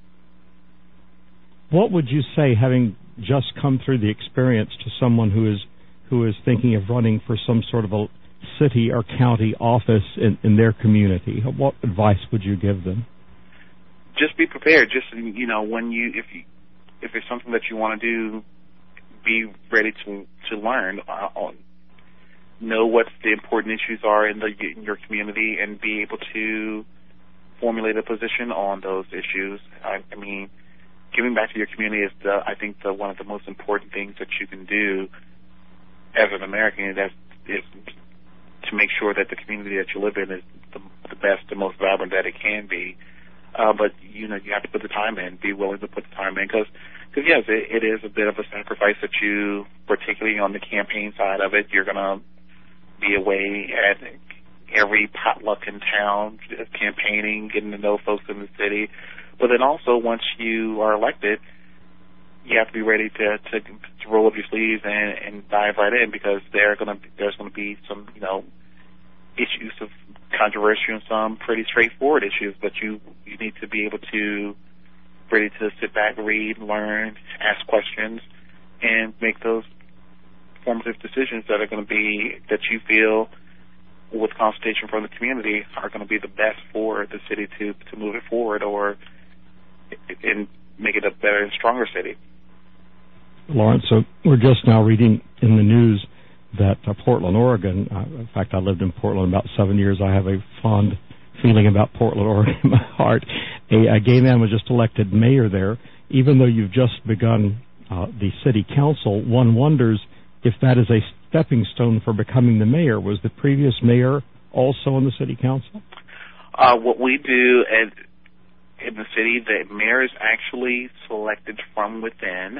What
would you say, having just come through the experience, to someone who is thinking of running for some sort of a city or county office in their community? What advice would you give them?
Just be prepared. Just if it's something that you want to do, be ready to learn. Know what the important issues are in your community, and be able to formulate a position on those issues. I mean, giving back to your community is I think one of the most important things that you can do as an American. Is to make sure that the community that you live in is the best, the most vibrant that it can be. But you have to put the time in. Be willing to put the time in, because yes, it is a bit of a sacrifice that you, particularly on the campaign side of it, you're going to be away at every potluck in town, campaigning, getting to know folks in the city. But then also, once you are elected, you have to be ready to roll up your sleeves and dive right in, because there's going to be some issues of controversy and some pretty straightforward issues, but you need to be able to ready to sit back, read, learn, ask questions, and make those formative decisions that are going to be, that you feel with consultation from the community, are going to be the best for the city to move it forward or and make it a better and stronger city.
Lawrence, so we're just now reading in the news that Portland, Oregon, in fact, I lived in Portland about 7 years. I have a fond feeling about Portland, Oregon in my heart. A gay man was just elected mayor there. Even though you've just begun the city council, one wonders if that is a stepping stone for becoming the mayor. Was the previous mayor also on the city council?
What we do in the city, the mayor is actually selected from within.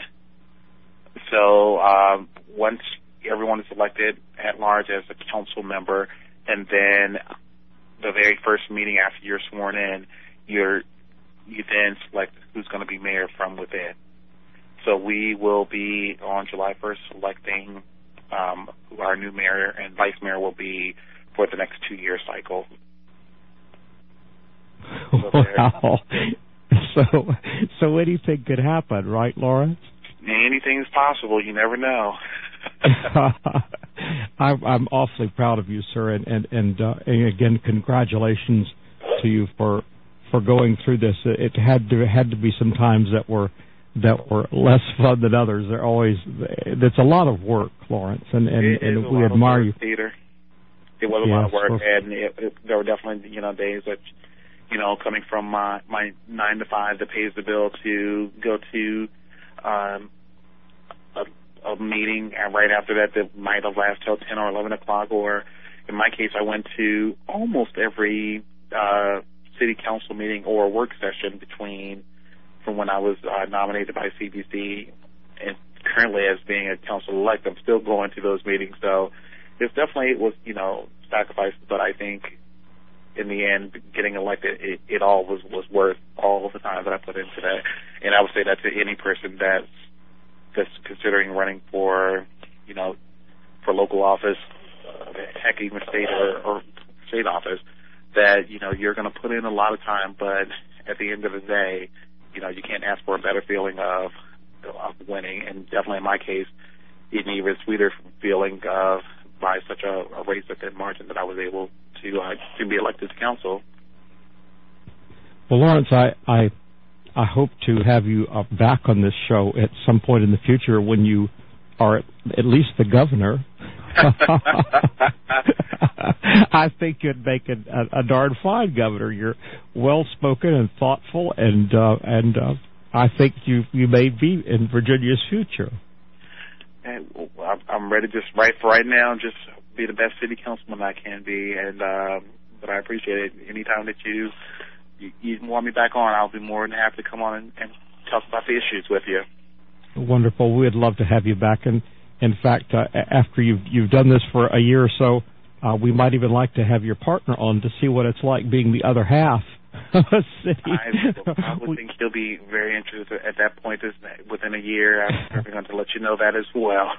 So once everyone is elected at large as a council member, and then the very first meeting after you're sworn in, you then select who's going to be mayor from within. So we will be on July 1st selecting who our new mayor and vice mayor will be for the next 2-year cycle.
Wow. So anything could happen, right, Lawrence?
Anything is possible. You never know.
I'm awfully proud of you, sir, and again, congratulations to you for going through this. It had to be some times that were less fun than others. It's a lot of work, Lawrence, and we admire you,
Peter. It was a lot of work, and there were definitely days that coming from my 9 to 5 that pays the bill to go to a meeting, and right after that might have lasted till 10 or 11 o'clock, or in my case, I went to almost every city council meeting or work session from when I was nominated by CBC, and currently as being a council-elect, I'm still going to those meetings. So it was sacrifices, but I think in the end, getting elected, it all was worth all of the time that I put into that. And I would say that to any person that's considering running for local office, heck, even state or state office, that, you're going to put in a lot of time, but at the end of the day, you can't ask for a better feeling of winning. And definitely in my case, an even sweeter feeling of by such a race at that margin that I was able to be elected to council.
Well, Lawrence, I hope to have you back on this show at some point in the future when you are at least the governor. I think you'd make a darn fine governor. You're well-spoken and thoughtful, and I think you may be in Virginia's future.
And I'm ready right now, just be the best city councilman I can be, and but I appreciate it. Anytime that you want me back on, I'll be more than happy to come on and talk about the issues with you.
Wonderful. We'd love to have you back. And in fact, after you've done this for a year or so, we might even like to have your partner on to see what it's like being the other half of a city.
I would think he'll be very interested at that point. Within a year, I'm going to let you know that as well.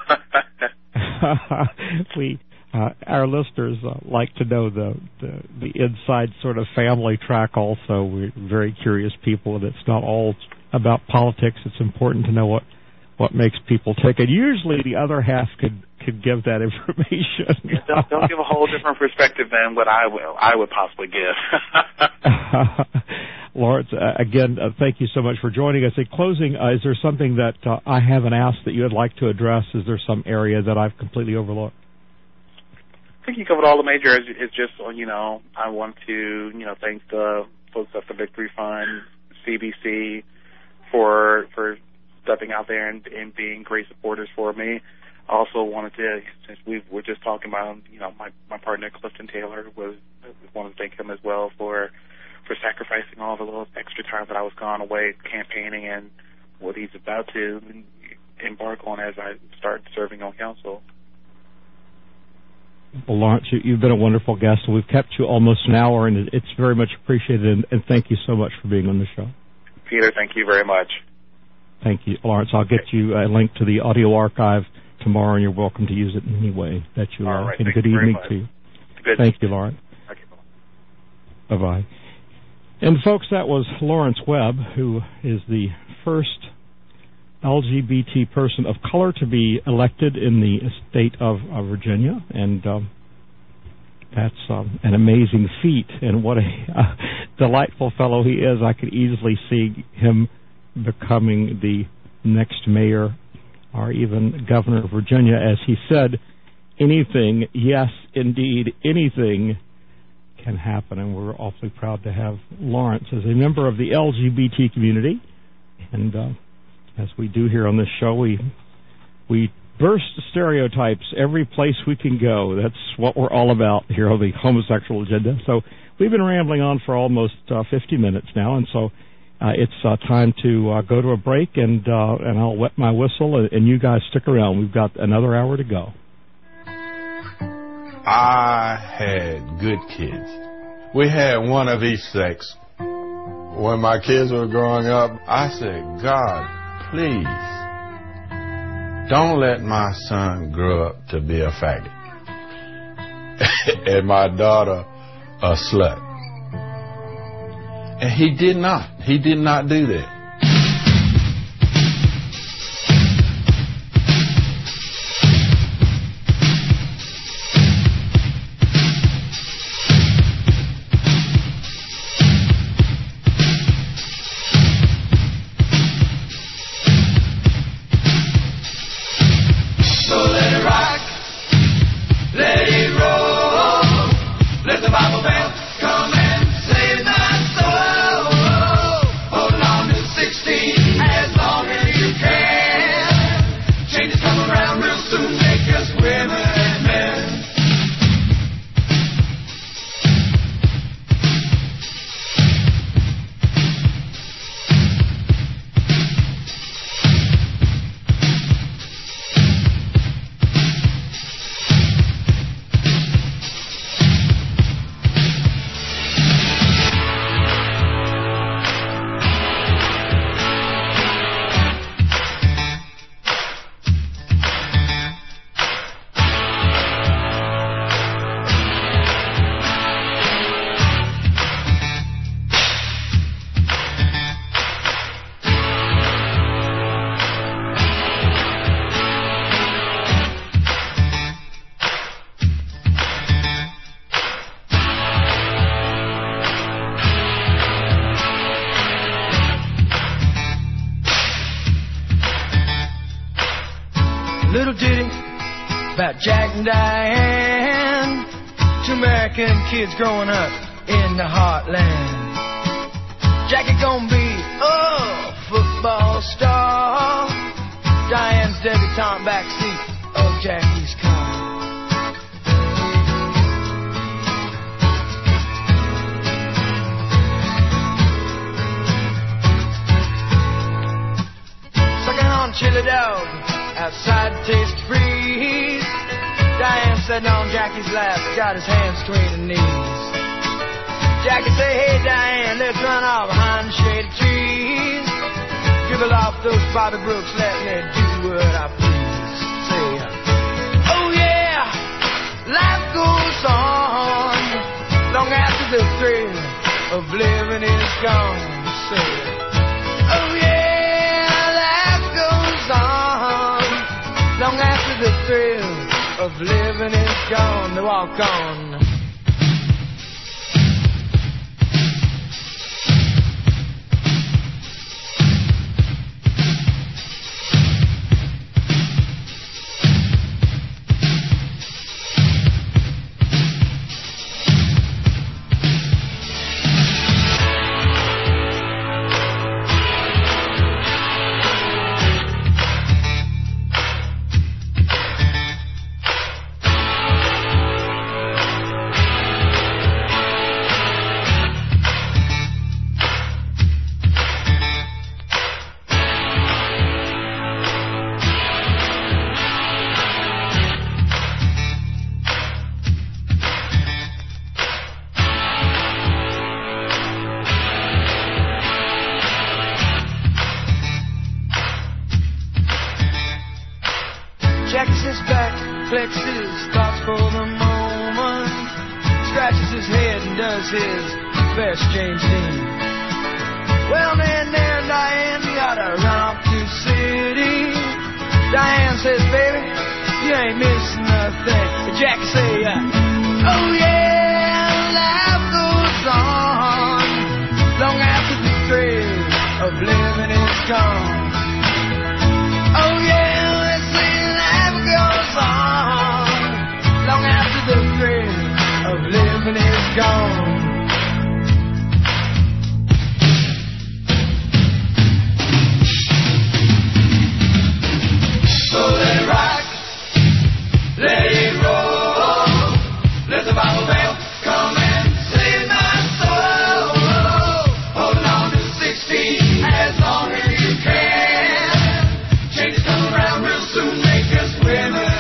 Our listeners like to know the inside sort of family track also. We're very curious people, and it's not all about politics. It's important to know what makes people tick. And usually the other half could give that information.
They'll give a whole different perspective than what I would possibly give.
Lawrence, again, thank you so much for joining us. In closing, is there something that I haven't asked that you would like to address? Is there some area that I've completely overlooked?
I think you covered all the major areas. It's just, I want to, thank the folks at the Victory Fund, CBC, for stepping out there and being great supporters for me. I also wanted to, since we're just talking about, my partner Clifton Taylor, wanted to thank him as well for sacrificing all the little extra time that I was gone away campaigning and what he's about to embark on as I start serving on council.
Well, Lawrence, you've been a wonderful guest, and we've kept you almost an hour, and it's very much appreciated, and thank you so much for being on the show.
Peter, thank you very much.
Thank you, Lawrence. I'll get you a link to the audio archive tomorrow, and you're welcome to use it in any way that you like.
All right.
And good evening to you. Thank you, Lawrence.
Okay.
Bye-bye. And, folks, that was Lawrence Webb, who is the first LGBT person of color to be elected in the state of Virginia, and that's an amazing feat, and what a delightful fellow he is. I could easily see him becoming the next mayor or even governor of Virginia. As he said, anything, yes, indeed, anything can happen, and we're awfully proud to have Lawrence as a member of the LGBT community, and as we do here on this show, we burst stereotypes every place we can go. That's what we're all about here on the Homosexual Agenda. So we've been rambling on for almost 50 minutes now, and so it's time to go to a break, and I'll wet my whistle, and you guys stick around. We've got another hour to go.
I had good kids. We had one of each sex. When my kids were growing up, I said, God, please, don't let my son grow up to be a faggot and my daughter a slut. And he did not. He did not do that.
Little ditty about Jack and Diane, two American kids growing up in the heartland. Jackie gonna be a football star, Diane's debutante backseat of Jackie's car. Sucking on chili dog outside Taste Freeze. Diane sitting on Jackie's lap, got his hands between her knees. Jackie say, hey Diane, let's run off behind the shady trees. Dribble off those Bobby Brooks, let me do what I please. Say, oh yeah, life goes on long after the thrill of living is gone. Say, oh yeah, life goes on long after the thrill of living is gone. To walk on. Jacks his back, flexes thoughts for the moment, scratches his head and does his best James Dean. Well, then there, Diane, you gotta run off to the city. Diane says, baby, you ain't missing nothing. And Jackie say, oh yeah, life goes on long after the thrill of living is gone. Oh yeah, long after the thrill of living is gone. So let it rock, let it roll, let the Bible bell come and save my soul. Holding on to 16 as long as you can. Changes come around real soon, make us women.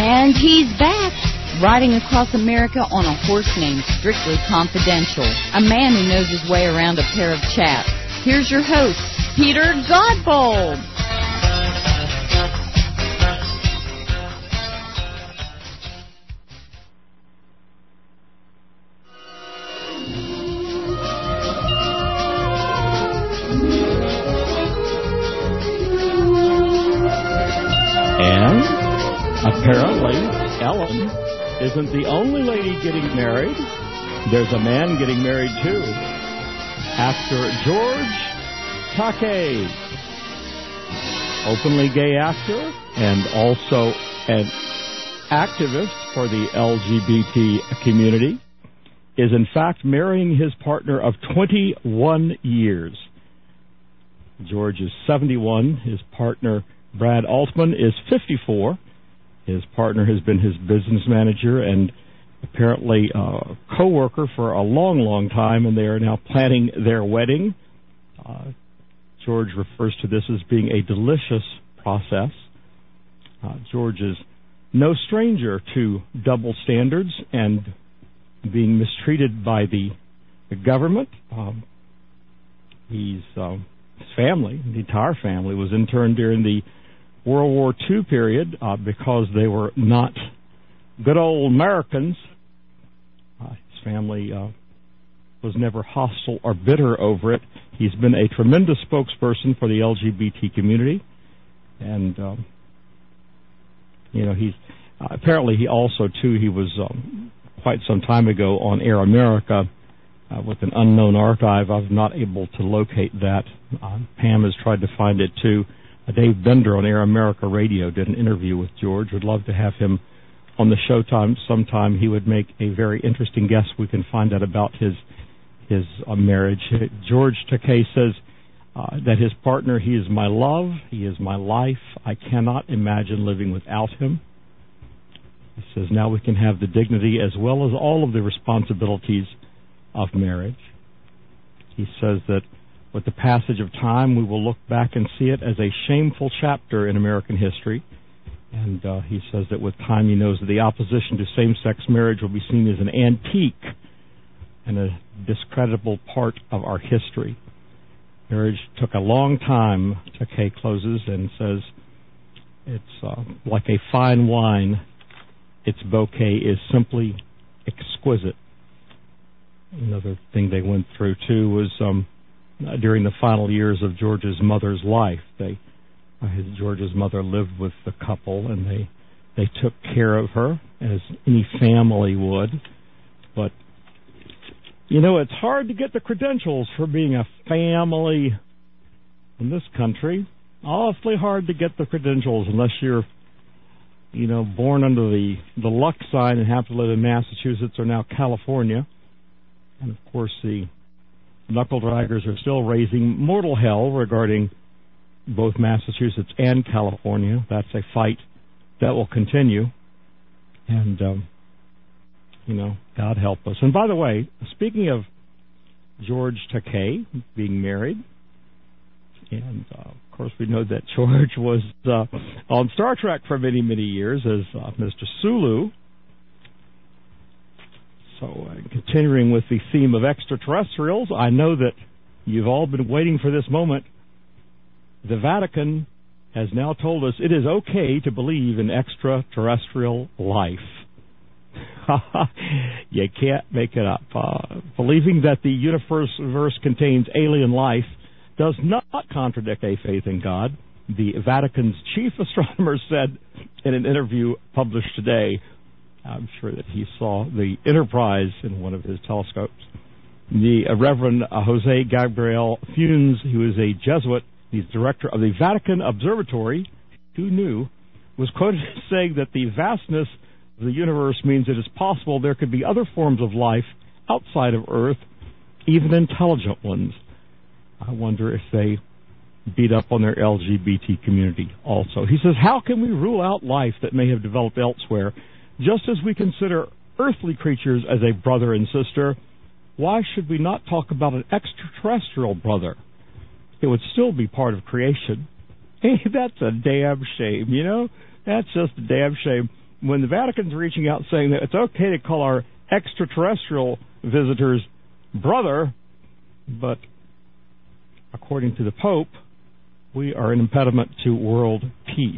And he's back, riding across America on a horse named Strictly Confidential, a man who knows his way around a pair of chaps. Here's your host, Peter Godbold.
Apparently, Ellen isn't the only lady getting married. There's a man getting married, too. Actor George Takei, openly gay actor and also an activist for the LGBT community, is in fact marrying his partner of 21 years. George is 71. His partner, Brad Altman, is 54. His partner has been his business manager and apparently a co-worker for a long, long time, and they are now planning their wedding. George refers to this as being a delicious process. George is no stranger to double standards and being mistreated by the government. His family, the entire family, was interned during the World War II period because they were not good old Americans. His family was never hostile or bitter over it. He's been a tremendous spokesperson for the LGBT community, and he's apparently he also too he was quite some time ago on Air America with an unknown archive. I've not able to locate that. Pam has tried to find it too. Dave Bender on Air America Radio did an interview with George. Would love to have him on the show sometime. He would make a very interesting guest. We can find out about his marriage. George Takei says that his partner, he is my love, he is my life. I cannot imagine living without him. He says now we can have the dignity as well as all of the responsibilities of marriage. He says that with the passage of time, we will look back and see it as a shameful chapter in American history. And he says that with time, he knows that the opposition to same-sex marriage will be seen as an antique and a discreditable part of our history. Marriage took a long time, Takei closes, and says it's like a fine wine. Its bouquet is simply exquisite. Another thing they went through, too, was during the final years of George's mother's life. George's mother lived with the couple, and they took care of her as any family would. But, it's hard to get the credentials for being a family in this country. Awfully hard to get the credentials unless you're, born under the Lux sign and have to live in Massachusetts or now California. And, of course, the knuckle draggers are still raising mortal hell regarding both Massachusetts and California. That's a fight that will continue. And, God help us. And by the way, speaking of George Takei being married, and of course we know that George was on Star Trek for many, many years as Mr. Sulu. So, continuing with the theme of extraterrestrials, I know that you've all been waiting for this moment. The Vatican has now told us it is okay to believe in extraterrestrial life. You can't make it up. Believing that the universe contains alien life does not contradict a faith in God. The Vatican's chief astronomer said in an interview published today, I'm sure that he saw the Enterprise in one of his telescopes. The Reverend Jose Gabriel Funes, who is a Jesuit, he's director of the Vatican Observatory, who knew, was quoted as saying that the vastness of the universe means it is possible there could be other forms of life outside of Earth, even intelligent ones. I wonder if they beat up on their LGBT community also. He says, how can we rule out life that may have developed elsewhere? Just as we consider earthly creatures as a brother and sister, why should we not talk about an extraterrestrial brother? It would still be part of creation. Hey, that's a damn shame, That's just a damn shame. when the Vatican's reaching out saying that it's okay to call our extraterrestrial visitors brother, but according to the Pope, we are an impediment to world peace.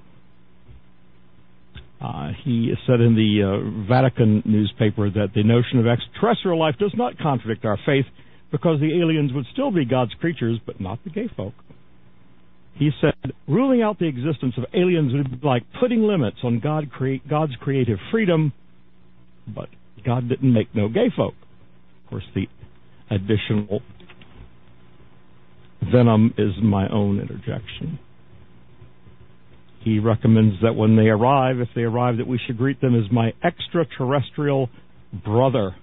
He said in the Vatican newspaper that the notion of extraterrestrial life does not contradict our faith because the aliens would still be God's creatures, but not the gay folk. He said, ruling out the existence of aliens would be like putting limits on God's creative freedom, but God didn't make no gay folk. Of course, the additional venom is my own interjection. He recommends that when they arrive, if they arrive, that we should greet them as my extraterrestrial brother.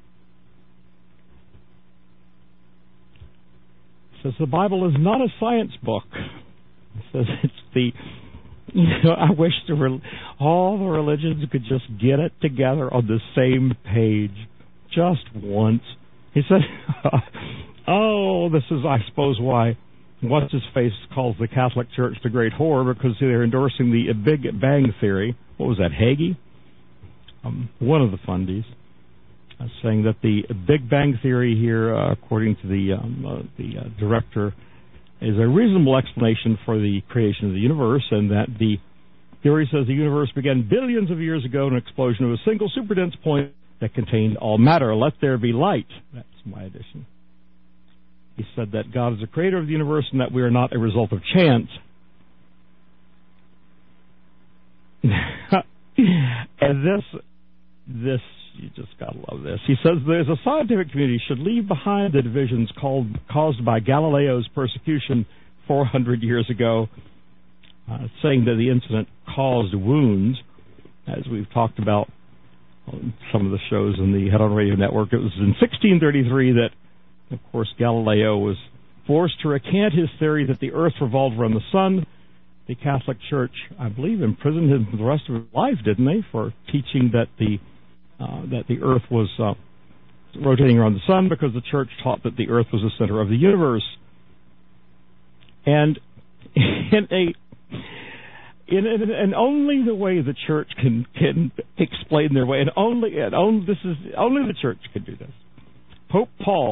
Says the Bible is not a science book. It says it's the, I wish all the religions could just get it together on the same page just once. He said, this is, I suppose, why What's-His-Face calls the Catholic Church the Great Whore, because they're endorsing the Big Bang Theory. What was that, Hagee? One of the fundies. Saying that the Big Bang Theory here, according to the director, is a reasonable explanation for the creation of the universe, and that the theory says the universe began billions of years ago in an explosion of a single superdense point that contained all matter. Let there be light. That's my addition. He said that God is the creator of the universe and that we are not a result of chance. And this, you just gotta love this. He says there's a scientific community should leave behind the divisions caused by Galileo's persecution 400 years ago, saying that the incident caused wounds. As we've talked about on some of the shows in the Head On Radio Network, it was in 1633 that, of course, Galileo was forced to recant his theory that the earth revolved around the sun. The Catholic Church, I believe, imprisoned him for the rest of his life, didn't they, for teaching that the earth was rotating around the sun, because the church taught that the earth was the center of the universe. And in only the way the church can explain their way, and only the church can do this. Pope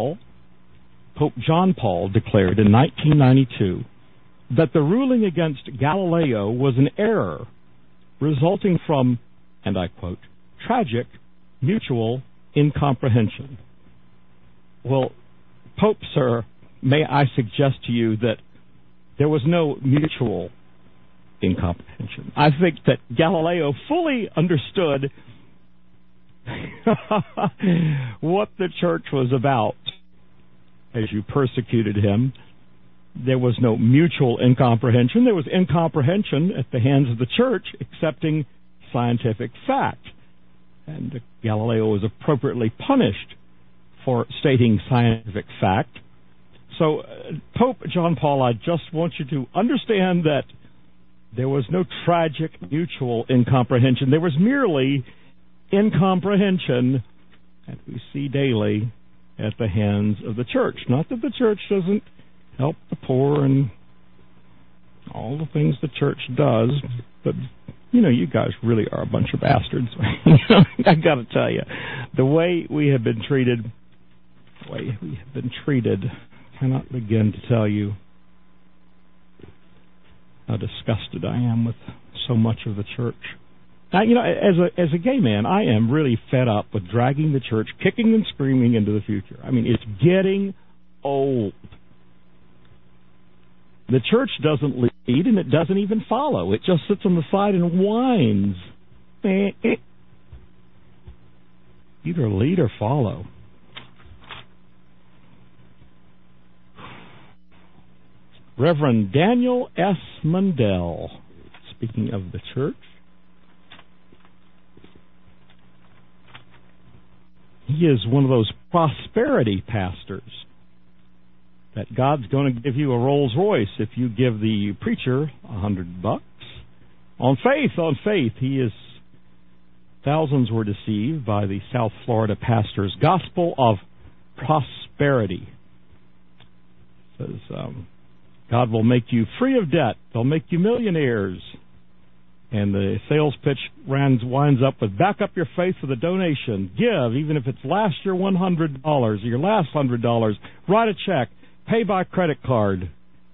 John Paul declared in 1992 that the ruling against Galileo was an error resulting from, and I quote, tragic mutual incomprehension. Well, Pope, sir, may I suggest to you that there was no mutual incomprehension. I think that Galileo fully understood what the church was about as you persecuted him. There was no mutual incomprehension. There was incomprehension at the hands of the church accepting scientific fact. And Galileo was appropriately punished for stating scientific fact. So, Pope John Paul, I just want you to understand that there was no tragic mutual incomprehension. There was merely incomprehension that we see daily at the hands of the church. Not that the church doesn't help the poor and all the things the church does, but, you guys really are a bunch of bastards. I got to tell you, the way we have been treated, I cannot begin to tell you how disgusted I am with so much of the church. Now, as a gay man, I am really fed up with dragging the church, kicking and screaming into the future. I mean, it's getting old. The church doesn't lead, and it doesn't even follow. It just sits on the side and whines. Either lead or follow. Reverend Daniel S. Mundell, speaking of the church, he is one of those prosperity pastors that God's going to give you a Rolls Royce if you give the preacher $100. On faith, thousands were deceived by the South Florida pastor's gospel of prosperity. It says, God will make you free of debt. They'll make you millionaires. And the sales pitch winds up with, back up your faith with a donation. Give, even if it's last year $100 or your last $100. Write a check. Pay by credit card.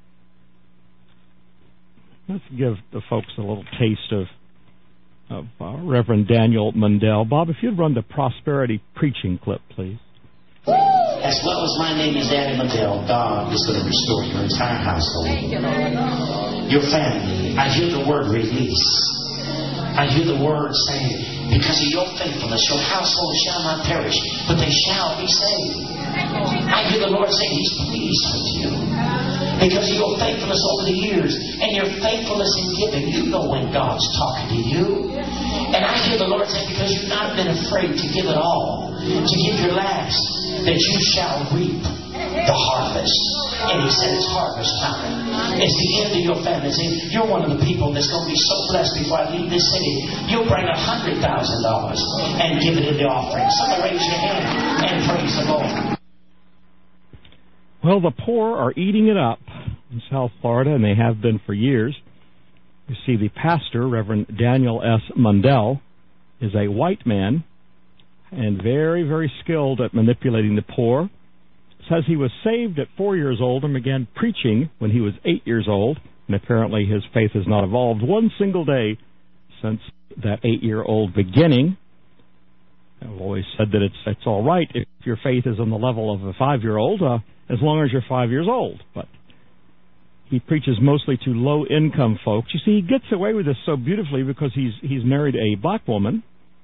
Let's give the folks a little taste of Reverend Daniel Mundell. Bob, if you'd run the prosperity preaching clip, please.
As well as my name is Daniel Mundell, God is going to restore your entire household. Your family. I hear the word release. I hear the word saying, because of your faithfulness, your household shall not perish, but they shall be saved. I hear the Lord saying He's pleased with you. Because of your faithfulness over the years and your faithfulness in giving, you know when God's talking to you. And I hear the Lord saying, because you've not been afraid to give it all, to give your last, that you shall reap the harvest. And He said it's harvest time. It's the end of your family. See, you're one of the people that's going to be so blessed before I leave this city. You'll bring $100,000 and give it in the offering. Somebody raise your hand and praise the Lord.
Well, the poor are eating it up in South Florida, and they have been for years. You see, the pastor, Reverend Daniel S. Mundell, is a white man and very, very skilled at manipulating the poor. Says he was saved at 4 years old and began preaching when he was 8 years old, and apparently his faith has not evolved one single day since that 8-year-old beginning. I've always said that it's all right if your faith is on the level of a 5-year-old, as long as you're 5 years old. But he preaches mostly to low-income folks. You see, he gets away with this so beautifully because he's married a black woman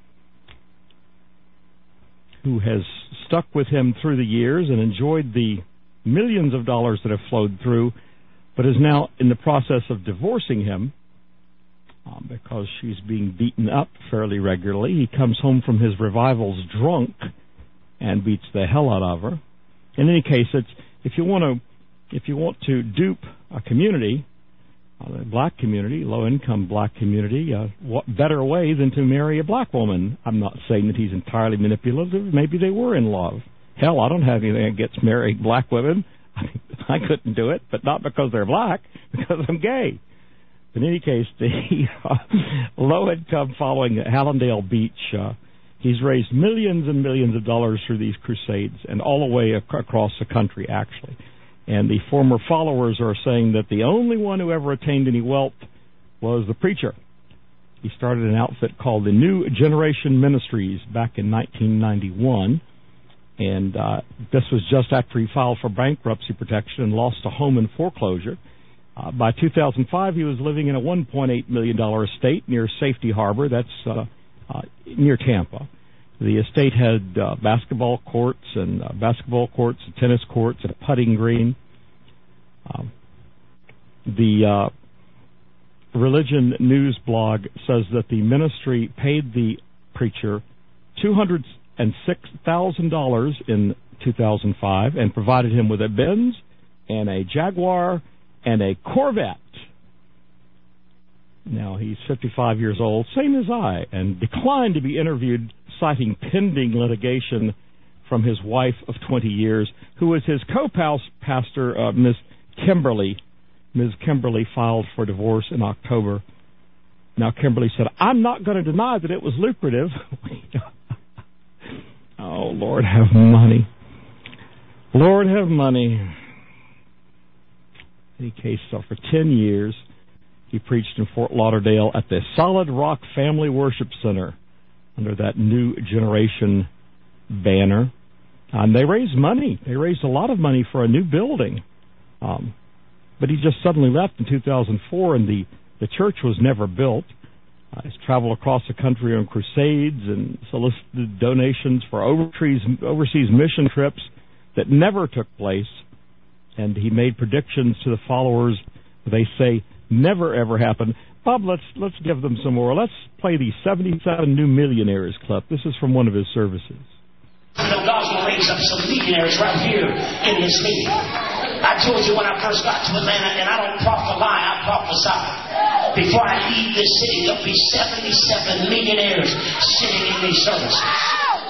who has stuck with him through the years and enjoyed the millions of dollars that have flowed through, but is now in the process of divorcing him because she's being beaten up fairly regularly. He comes home from his revivals drunk and beats the hell out of her. In any case, if you want to dupe a community, a black community, low-income black community, what better way than to marry a black woman? I'm not saying that he's entirely manipulative. Maybe they were in love. Hell, I don't have anything against marrying black women. I couldn't do it, but not because they're black, because I'm gay. In any case, the low-income following at Hallandale Beach, he's raised millions and millions of dollars through these crusades, and all the way across the country, actually. And the former followers are saying that the only one who ever attained any wealth was the preacher. He started an outfit called the New Generation Ministries back in 1991. And this was just after he filed for bankruptcy protection and lost a home in foreclosure. By 2005, he was living in a $1.8 million estate near Safety Harbor. That's near Tampa. The estate had basketball courts, tennis courts, and a putting green. The Religion News blog says that the ministry paid the preacher $206,000 in 2005 and provided him with a Benz and a Jaguar and a Corvette. Now, he's 55 years old, same as I, and declined to be interviewed, citing pending litigation from his wife of 20 years, who was his co-pastor, Ms. Kimberly. Ms. Kimberly filed for divorce in October. Now, Kimberly said, I'm not going to deny that it was lucrative. Oh, Lord, have money. Lord, have money. In any case, so for 10 years, he preached in Fort Lauderdale at the Solid Rock Family Worship Center under that New Generation banner. And they raised money. They raised a lot of money for a new building. But he just suddenly left in 2004, and the church was never built. He's traveled across the country on crusades and solicited donations for overseas mission trips that never took place. And he made predictions to the followers, they say, never ever happened. Bob, let's give them some more. Let's play the 77 New Millionaires clip. This is from one of his services.
You know, God's going to raise up some millionaires right here in this meeting. I told you when I first got to Atlanta, and I don't prophesy, I prophesy. Before I leave this city, there'll be 77 millionaires sitting in these services.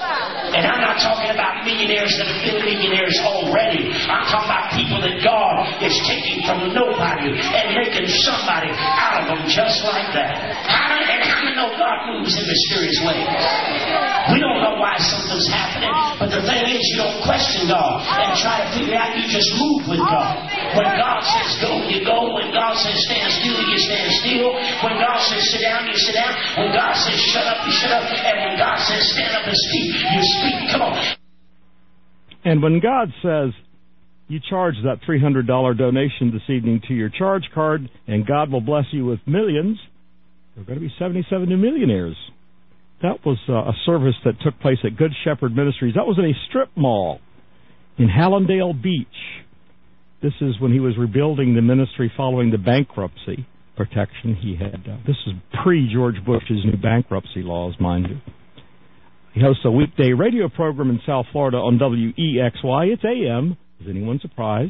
And I'm not talking about millionaires that have been millionaires already. I'm talking about people that God is taking from nobody and making somebody out of them just like that. How many know God moves in mysterious ways? We don't know why something's happening, but the thing is, you don't question God and try to figure out. You just move with God. When God says go, you go. When God says stand still, you stand still. When God says sit down, you sit down. When God says shut up, you shut up. And when God says stand up and speak, you speak. Come on.
And when God says you charge that $300 donation this evening to your charge card, and God will bless you with millions, there are going to be 77 new millionaires. That was a service that took place at Good Shepherd Ministries. That was in a strip mall in Hallandale Beach. This is when he was rebuilding the ministry following the bankruptcy protection he had. This is pre-George Bush's new bankruptcy laws, mind you. He hosts a weekday radio program in South Florida on WEXY. It's AM. Is anyone surprised?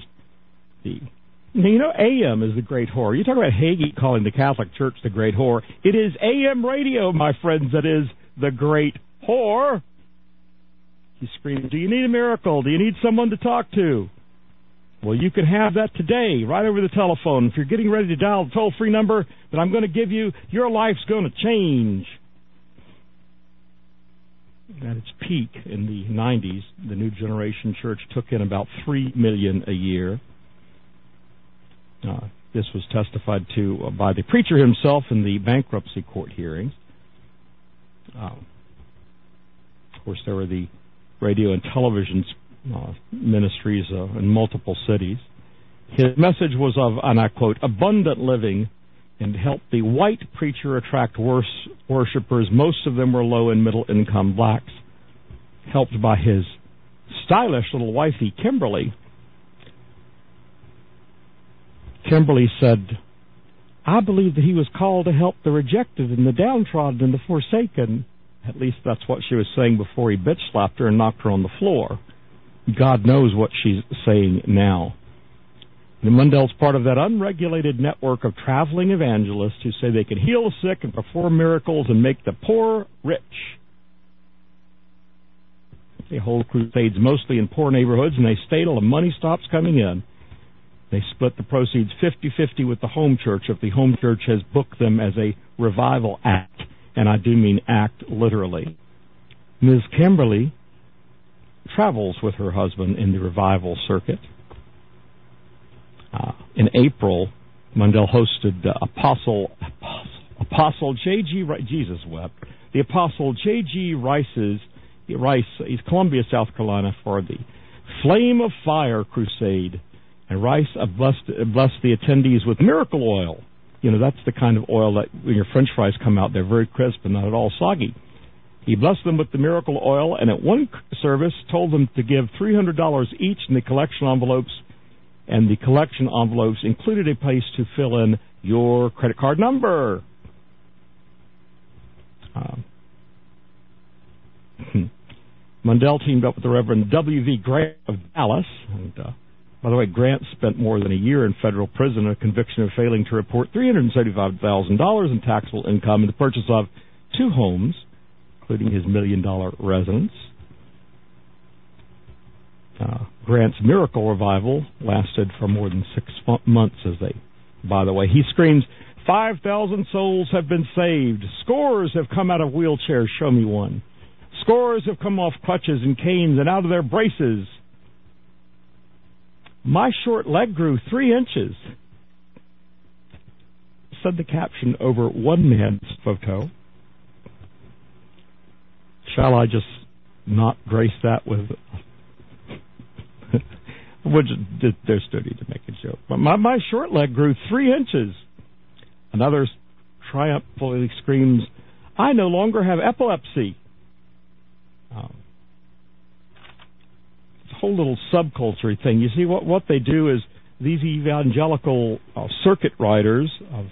AM is the great whore. You talk about Hagee calling the Catholic Church the great whore. It is AM radio, my friends, that is the great whore. He screams, do you need a miracle? Do you need someone to talk to? Well, you can have that today, right over the telephone. If you're getting ready to dial the toll-free number that I'm going to give you, your life's going to change. At its peak in the 90s, the New Generation Church took in about $3 million a year. This was testified to by the preacher himself in the bankruptcy court hearings. Of course, there were the radio and television ministries in multiple cities. His message was of, and I quote, abundant living, and helped the white preacher attract worshipers. Most of them were low and middle income blacks, helped by his stylish little wifey, Kimberly. Kimberly said, I believe that he was called to help the rejected and the downtrodden and the forsaken. At least that's what she was saying before he bitch slapped her and knocked her on the floor. God knows what she's saying now. The Mundell's part of that unregulated network of traveling evangelists who say they can heal the sick and perform miracles and make the poor rich. They hold crusades mostly in poor neighborhoods, and they stay till the money stops coming in. They split the proceeds 50-50 with the home church if the home church has booked them as a revival act, and I do mean act literally. Ms. Kimberly travels with her husband in the revival circuit. In April, Mundell hosted Apostle J.G. Rice. Jesus wept. The Apostle J.G. Rice, he's Columbia, South Carolina, for the Flame of Fire Crusade. And Rice blessed the attendees with miracle oil. You know, that's the kind of oil that when your French fries come out, they're very crisp and not at all soggy. He blessed them with the miracle oil, and at one service told them to give $300 each in the collection envelopes, and the collection envelopes included a place to fill in your credit card number. Mundell teamed up with the Reverend W.V. Grant of Dallas. And, by the way, Grant spent more than a year in federal prison on a conviction of failing to report $375,000 in taxable income in the purchase of 2 homes, including his $1 million residence. Grant's miracle revival lasted for more than 6 months, by the way. He screams, 5,000 souls have been saved. Scores have come out of wheelchairs. Show me one. Scores have come off crutches and canes and out of their braces. My short leg grew 3 inches, said the caption over one man's photo. Shall I just not grace that with... There's no need to make a joke. But my short leg grew 3 inches. Another triumphantly screams, I no longer have epilepsy. It's a whole little subculture thing. You see, what they do is these evangelical circuit riders,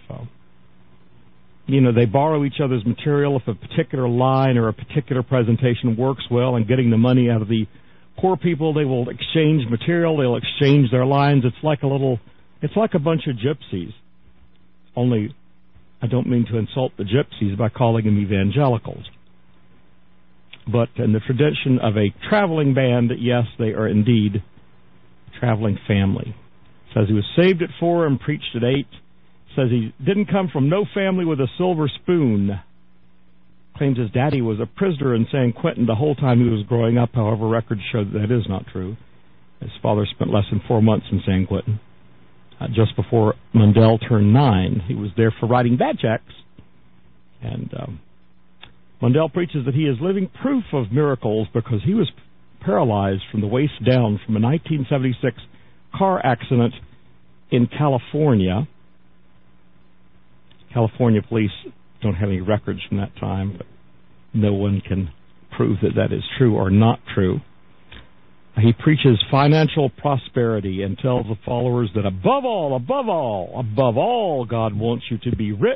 they borrow each other's material. If a particular line or a particular presentation works well and getting the money out of the poor people, they will exchange material. They'll exchange their lines. It's like a bunch of gypsies. Only, I don't mean to insult the gypsies by calling them evangelicals. but in the tradition of a traveling band, yes, they are indeed a traveling family. Says he was saved at 4 and preached at 8. Says he didn't come from no family with a silver spoon. Claims his daddy was a prisoner in San Quentin the whole time he was growing up. However, records show that is not true. His father spent less than 4 months in San Quentin. Just before Mundell turned 9, he was there for writing bad checks. And Mundell preaches that he is living proof of miracles because he was paralyzed from the waist down from a 1976 car accident in California. California police don't have any records from that time, but no one can prove that that is true or not true. He preaches financial prosperity and tells the followers that above all, God wants you to be rich.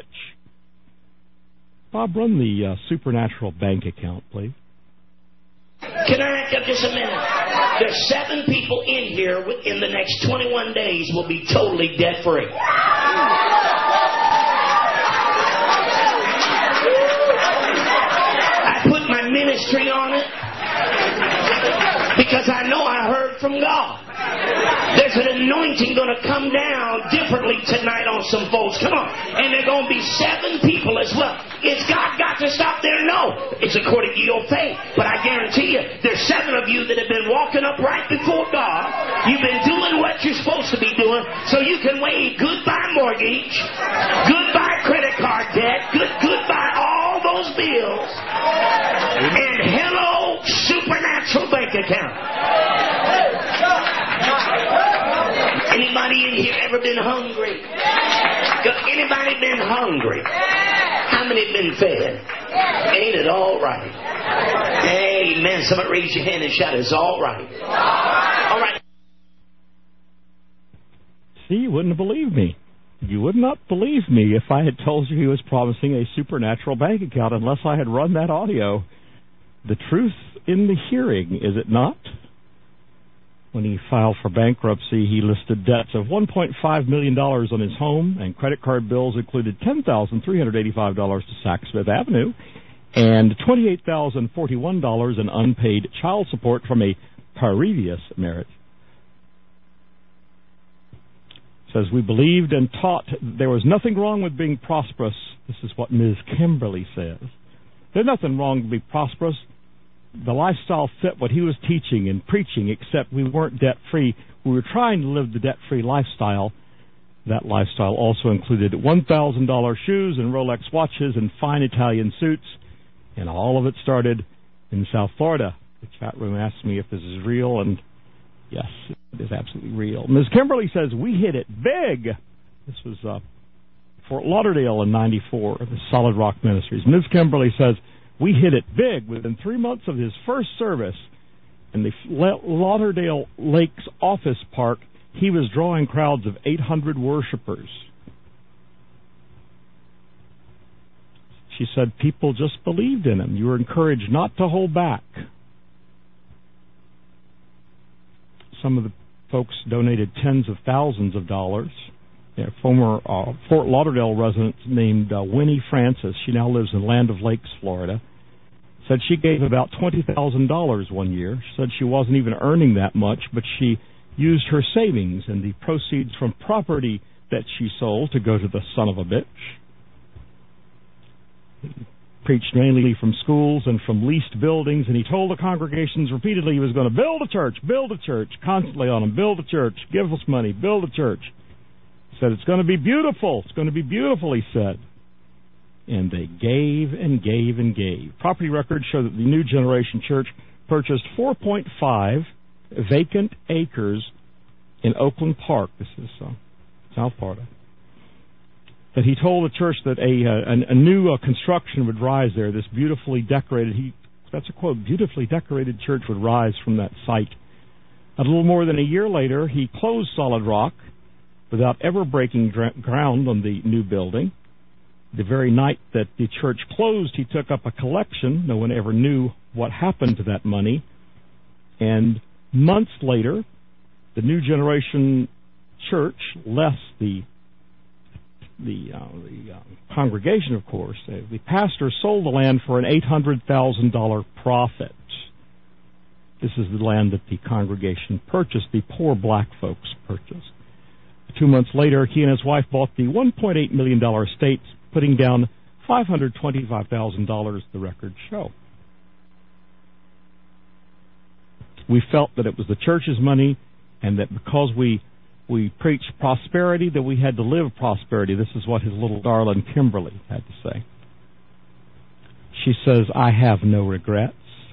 Bob, run the supernatural bank account, please.
Can I act up just a minute? There's 7 people in here in the next 21 days will be totally debt-free. I put my ministry on it because I know I heard from God. There's an anointing going to come down differently tonight on some folks. Come on. And there are going to be 7 people as well. Is God got to stop there? No. It's according to your faith. But I guarantee you, there's 7 of you that have been walking upright before God. You've been doing what you're supposed to be doing so you can wave goodbye mortgage, goodbye credit card debt, goodbye all those bills, and hello supernatural bank account. Anybody in here ever been hungry? Anybody been hungry? How many been fed? Ain't it all right? Amen. Somebody raise your hand and shout, it's all right. All right.
See, you wouldn't have believed me. You would not believe me if I had told you he was promising a supernatural bank account unless I had run that audio. The truth in the hearing, is it not? When he filed for bankruptcy, he listed debts of $1.5 million on his home, and credit card bills included $10,385 to Saks Fifth Avenue and $28,041 in unpaid child support from a previous marriage. Says, we believed and taught there was nothing wrong with being prosperous. This is what Ms. Kimberly says. There's nothing wrong to be prosperous. The lifestyle fit what he was teaching and preaching, except we weren't debt-free. We were trying to live the debt-free lifestyle. That lifestyle also included $1,000 shoes and Rolex watches and fine Italian suits, and all of it started in South Florida. The chat room asked me if this is real, and yes, it is absolutely real. Ms. Kimberly says, we hit it big. This was Fort Lauderdale in '94, the Solid Rock Ministries. Ms. Kimberly says, we hit it big. Within 3 months of his first service in the Lauderdale Lakes office park, he was drawing crowds of 800 worshipers. She said people just believed in him. You were encouraged not to hold back. Some of the folks donated tens of thousands of dollars. A former Fort Lauderdale resident named Winnie Francis, she now lives in Land of Lakes, Florida, said she gave about $20,000 one year. She said she wasn't even earning that much, but she used her savings and the proceeds from property that she sold to go to the son of a bitch. He preached mainly from schools and from leased buildings, and he told the congregations repeatedly he was going to build a church, constantly on them, build a church, give us money, build a church. Said, it's going to be beautiful. It's going to be beautiful, he said. And they gave and gave and gave. Property records show that the New Generation Church purchased 4.5 vacant acres in Oakland Park. This is South Florida. That he told the church that a new construction would rise there. This beautifully decorated, that's a quote, beautifully decorated church would rise from that site. A little more than a year later, he closed Solid Rock without ever breaking ground on the new building. The very night that the church closed, he took up a collection. No one ever knew what happened to that money. And months later, the New Generation Church left the congregation, of course, the pastor sold the land for an $800,000 profit. This is the land that the congregation purchased, the poor black folks purchased. 2 months later, he and his wife bought the $1.8 million estate, putting down $525,000, the records show. We felt that it was the church's money, and that because we preached prosperity, that we had to live prosperity. This is what his little darling Kimberly had to say. She says, I have no regrets.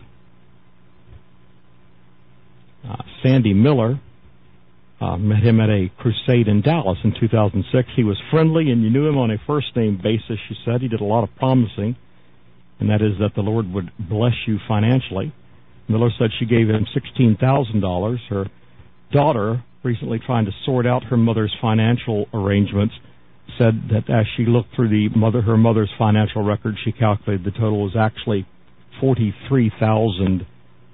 Sandy Miller met him at a crusade in Dallas in 2006. He was friendly, and you knew him on a first-name basis, she said. He did a lot of promising, and that is that the Lord would bless you financially. Miller said she gave him $16,000. Her daughter, recently trying to sort out her mother's financial arrangements, said that as she looked through her mother's financial record, she calculated the total was actually $43,000.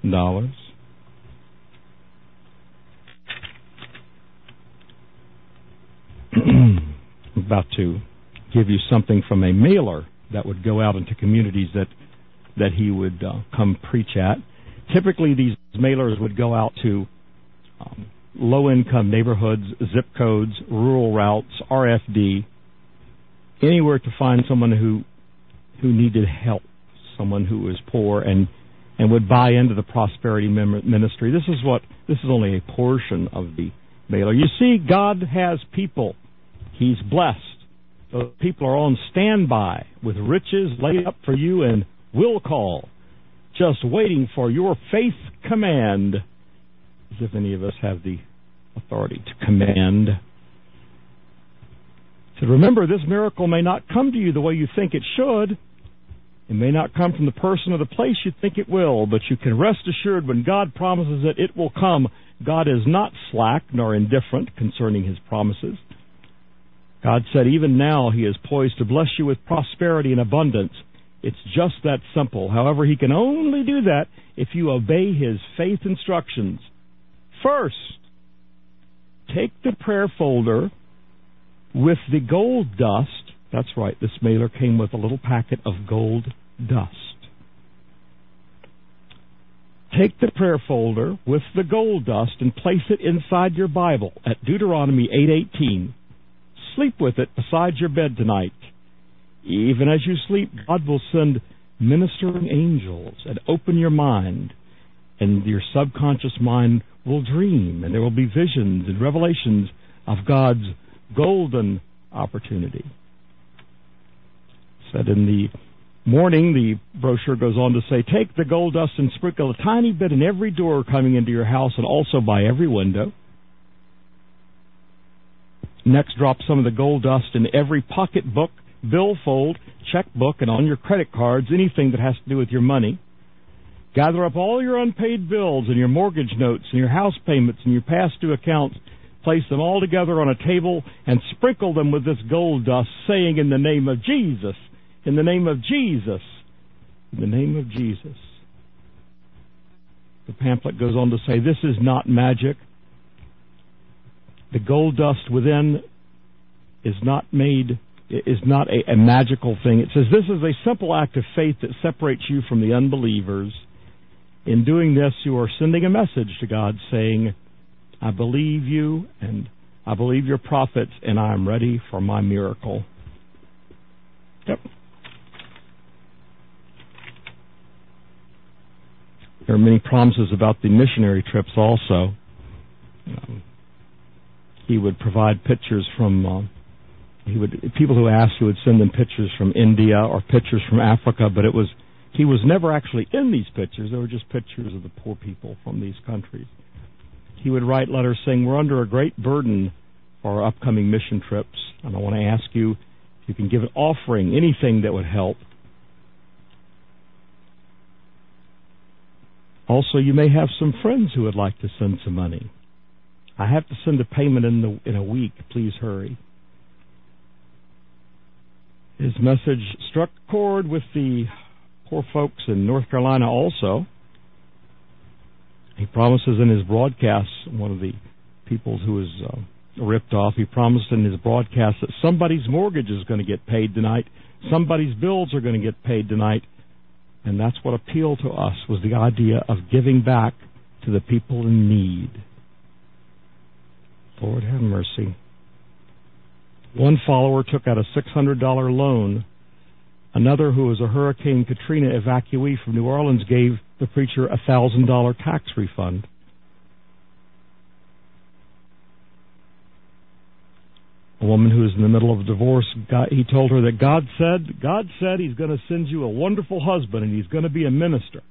I'm about to give you something from a mailer that would go out into communities that he would come preach at. Typically, these mailers would go out to low-income neighborhoods, zip codes, rural routes, RFD, anywhere to find someone who needed help, someone who was poor and would buy into the prosperity ministry. This is only a portion of the mailer. You see, God has people. He's blessed. Those people are on standby with riches laid up for you and will call, just waiting for your faith command, as if any of us have the authority to command. So remember, this miracle may not come to you the way you think it should. It may not come from the person or the place you think it will, but you can rest assured when God promises it will come. God is not slack nor indifferent concerning His promises. God said even now He is poised to bless you with prosperity and abundance. It's just that simple. However, He can only do that if you obey His faith instructions. First, take the prayer folder with the gold dust. That's right, this mailer came with a little packet of gold dust. Take the prayer folder with the gold dust and place it inside your Bible at Deuteronomy 8:18. Sleep with it beside your bed tonight. Even as you sleep, God will send ministering angels and open your mind, and your subconscious mind will dream, and there will be visions and revelations of God's golden opportunity. Said in the morning, the brochure goes on to say, take the gold dust and sprinkle a tiny bit in every door coming into your house and also by every window. Next, drop some of the gold dust in every pocketbook, billfold, checkbook, and on your credit cards, anything that has to do with your money. Gather up all your unpaid bills and your mortgage notes and your house payments and your past due accounts. Place them all together on a table and sprinkle them with this gold dust, saying, in the name of Jesus, in the name of Jesus, in the name of Jesus. The pamphlet goes on to say, this is not magic. The gold dust within is not a magical thing. It says this is a simple act of faith that separates you from the unbelievers. In doing this, you are sending a message to God saying, I believe you, and I believe your prophets, and I am ready for my miracle. Yep. There are many promises about the missionary trips also. He would provide pictures from, people who asked, he would send them pictures from India or pictures from Africa, but he was never actually in these pictures. They were just pictures of the poor people from these countries. He would write letters saying, we're under a great burden for our upcoming mission trips, and I want to ask you if you can give an offering, anything that would help. Also, you may have some friends who would like to send some money. I have to send a payment in a week. Please hurry. His message struck a chord with the poor folks in North Carolina also. He promises in his broadcasts, one of the people who is ripped off. He promised in his broadcast that somebody's mortgage is going to get paid tonight. Somebody's bills are going to get paid tonight. And that's what appealed to us, was the idea of giving back to the people in need. Lord have mercy. One follower took out a $600 loan. Another, who was a Hurricane Katrina evacuee from New Orleans, gave the preacher a $1,000 tax refund. A woman who was in the middle of a divorce, he told her that God said he's going to send you a wonderful husband and he's going to be a minister.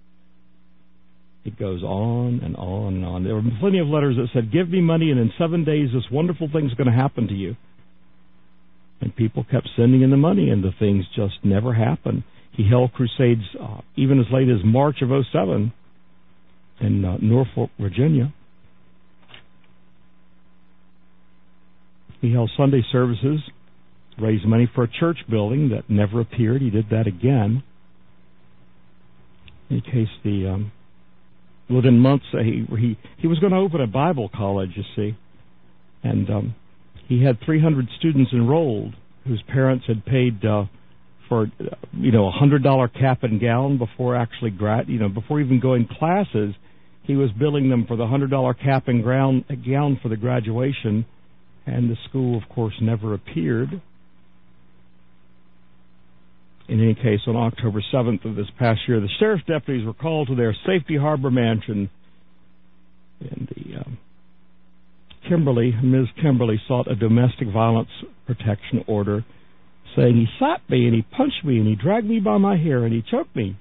It goes on and on and on. There were plenty of letters that said, give me money and in 7 days this wonderful thing's going to happen to you. And people kept sending in the money and the things just never happened. He held crusades even as late as March of 2007 in Norfolk, Virginia. He held Sunday services, raised money for a church building that never appeared. He did that again. In case within months, he was going to open a Bible college, you see. And he had 300 students enrolled whose parents had paid for, $100 cap and gown before actually before even going classes. He was billing them for the $100 cap and gown for the graduation. And the school, of course, never appeared. In any case, on October 7th of this past year, the sheriff's deputies were called to their Safety Harbor mansion. And Ms. Kimberly sought a domestic violence protection order, saying he slapped me and he punched me and he dragged me by my hair and he choked me.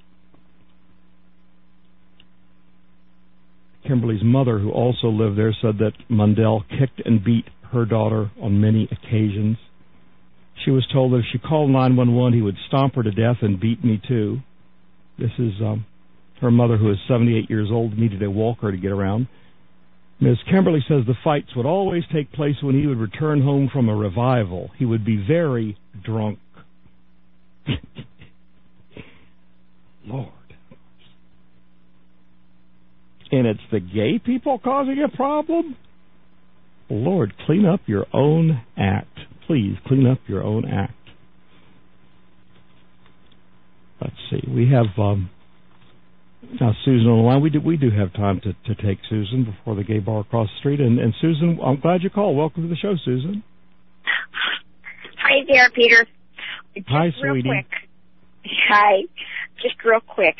Kimberly's mother, who also lived there, said that Mundell kicked and beat her daughter on many occasions. She was told that if she called 911, he would stomp her to death and beat me too. This is her mother, who is 78 years old, needed a walker to get around. Ms. Kimberly says the fights would always take place when he would return home from a revival. He would be very drunk. Lord. And it's the gay people causing a problem? Lord, clean up your own act. Please, clean up your own act. Let's see. We have now Susan on the line. We do have time to take Susan before the gay bar across the street. And Susan, I'm glad you called. Welcome to the show, Susan.
Hi there, Peter.
Hi,
just
sweetie.
Real quick. Hi. Just real quick.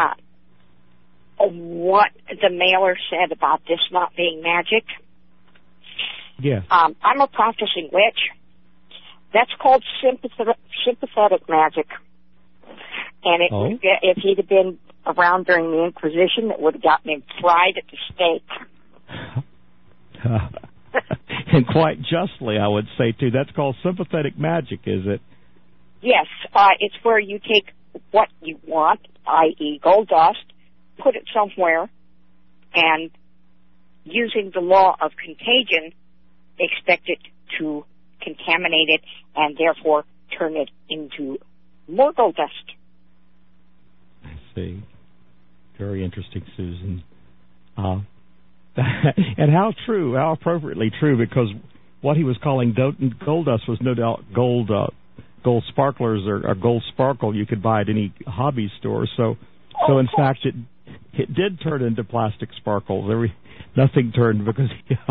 What the mailer said about this not being magic.
Yes.
I'm a practicing witch. That's called sympathetic magic. And if he'd have been around during the Inquisition, it would have gotten him fried at the stake.
And quite justly, I would say, too. That's called sympathetic magic, is it?
Yes. It's where you take what you want, i.e. gold dust, put it somewhere, and using the law of contagion, expect it to contaminate it and therefore turn it into more gold dust.
I see. Very interesting, Susan. And how appropriately true, because what he was calling gold dust was no doubt gold sparklers or gold sparkle you could buy at any hobby store. So in fact, it did turn into plastic sparkles. Nothing turned because,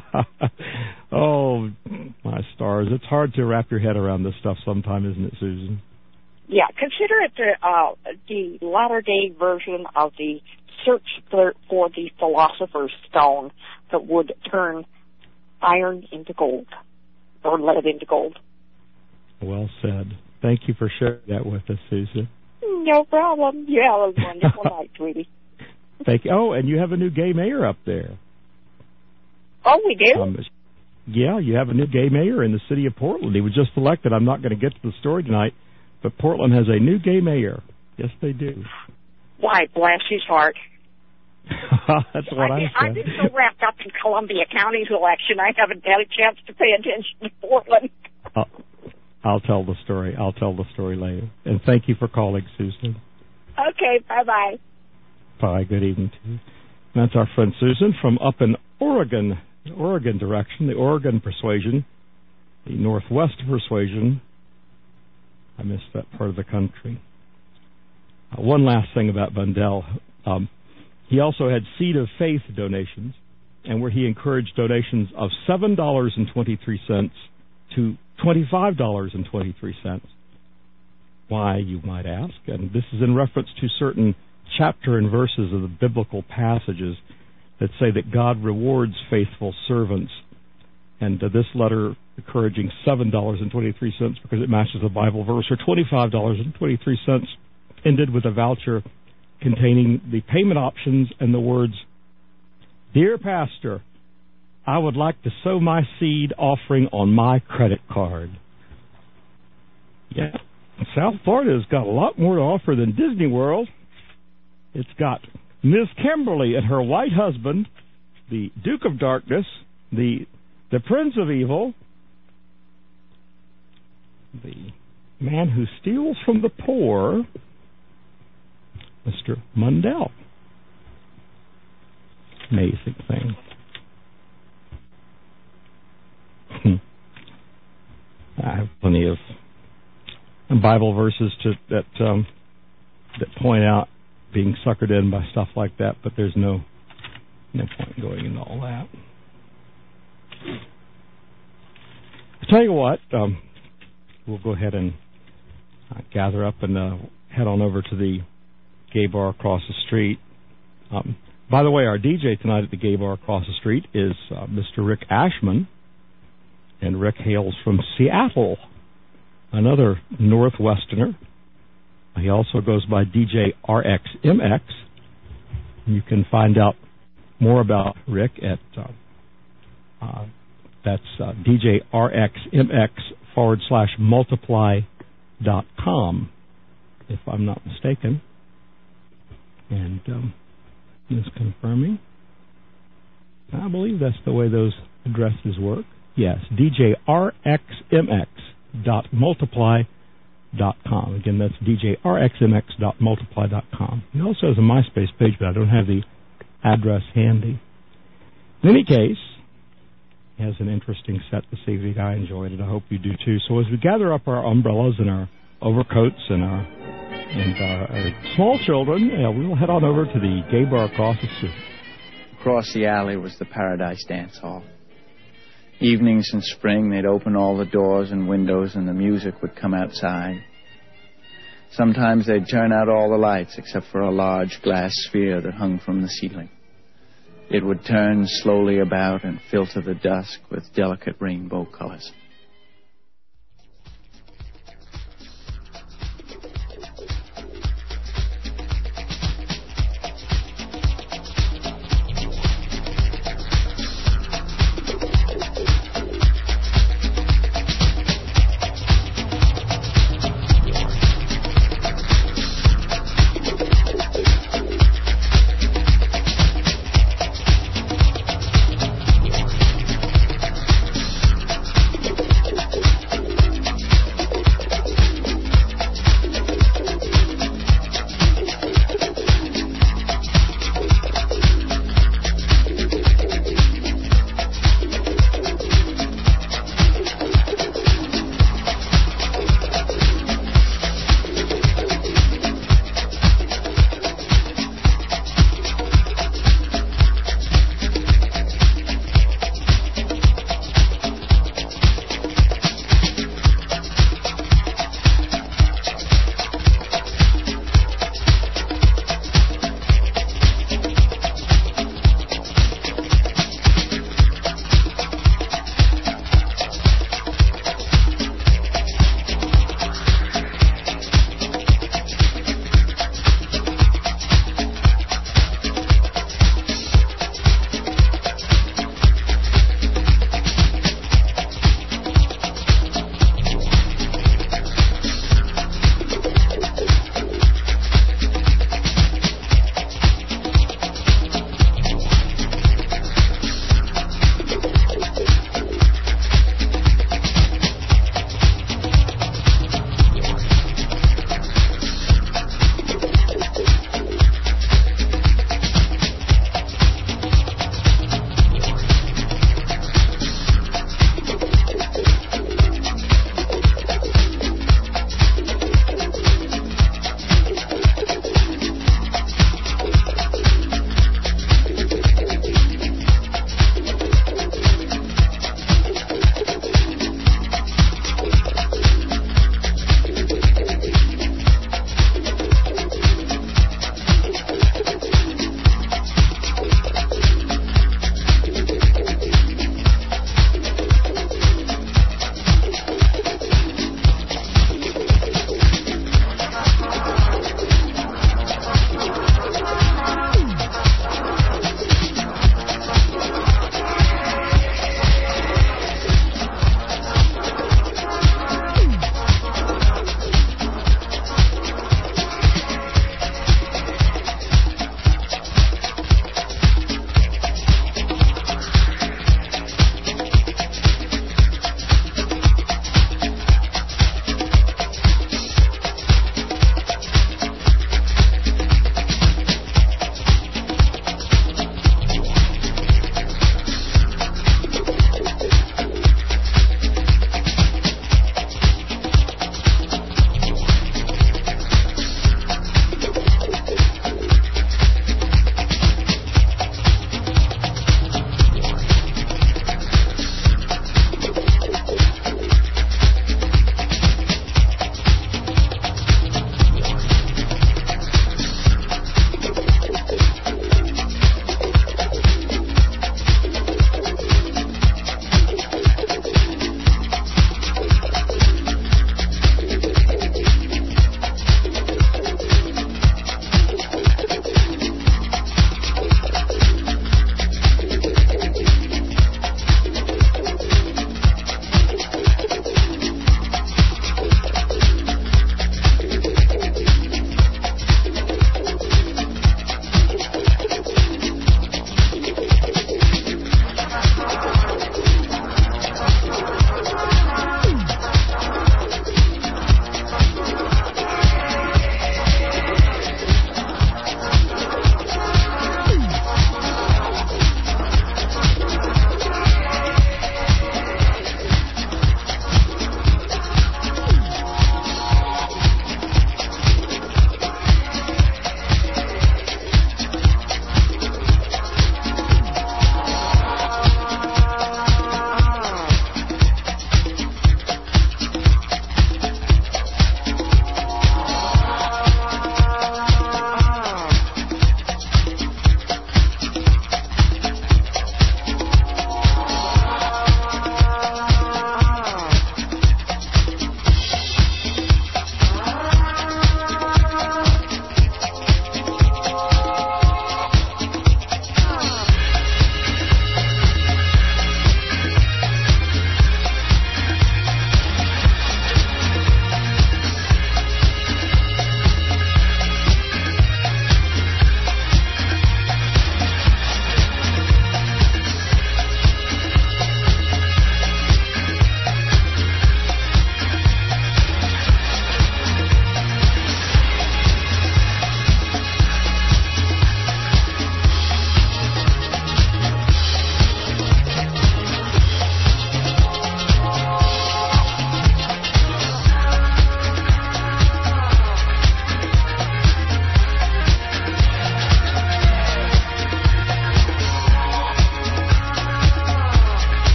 oh, my stars. It's hard to wrap your head around this stuff sometimes, isn't it, Susan?
Yeah, consider it the latter-day version of the search for the Philosopher's Stone that would turn iron into gold, or lead into gold.
Well said. Thank you for sharing that with us, Susan.
No problem. You have a wonderful night, sweetie.
Thank you. Oh, and you have a new gay mayor up there.
Oh, we do?
Yeah, you have a new gay mayor in the city of Portland. He was just elected. I'm not going to get to the story tonight, but Portland has a new gay mayor. Yes, they do.
Why, bless his heart.
That's what I said.
I've been so wrapped up in Columbia County's election, I haven't had a chance to pay attention to Portland.
I'll tell the story. I'll tell the story later. And thank you for calling, Susan.
Okay, bye-bye.
Bye. Good evening to you. That's our friend Susan from up in Oregon. the Oregon direction, the Oregon persuasion, the Northwest persuasion. I missed that part of the country. One last thing about Bundell. He also had Seed of Faith donations, and where he encouraged donations of $7.23 to $25.23. Why, you might ask? And this is in reference to certain chapter and verses of the biblical passages that say that God rewards faithful servants. And this letter encouraging $7.23 because it matches the Bible verse, or $25.23, ended with a voucher containing the payment options and the words, "Dear Pastor, I would like to sow my seed offering on my credit card." Yeah, South Florida has got a lot more to offer than Disney World. It's got Miss Kimberly and her white husband, the Duke of Darkness, the Prince of Evil, the man who steals from the poor, Mr. Mundell. Amazing thing. I have plenty of Bible verses that point out being suckered in by stuff like that, but there's no point going into all that. I'll tell you what, we'll go ahead and gather up and head on over to the gay bar across the street. By the way, our DJ tonight at the gay bar across the street is Mr. Rick Ashman, and Rick hails from Seattle, another Northwesterner. He also goes by DJ RXMX. You can find out more about Rick at that's DJ RXMX/multiply.com, if I'm not mistaken. And just confirming. I believe that's the way those addresses work. Yes, DJ RXMX.multiply.com. Again, that's DJ RXMX.multiply.com. He also has a MySpace page, but I don't have the address handy. In any case, he has an interesting set this evening. I enjoyed it. I hope you do too. So as we gather up our umbrellas and our overcoats and our small children, we'll head on over to the gay bar across the street.
Across the alley was the Paradise Dance Hall. Evenings in spring, they'd open all the doors and windows and the music would come outside. Sometimes they'd turn out all the lights except for a large glass sphere that hung from the ceiling. It would turn slowly about and filter the dusk with delicate rainbow colors.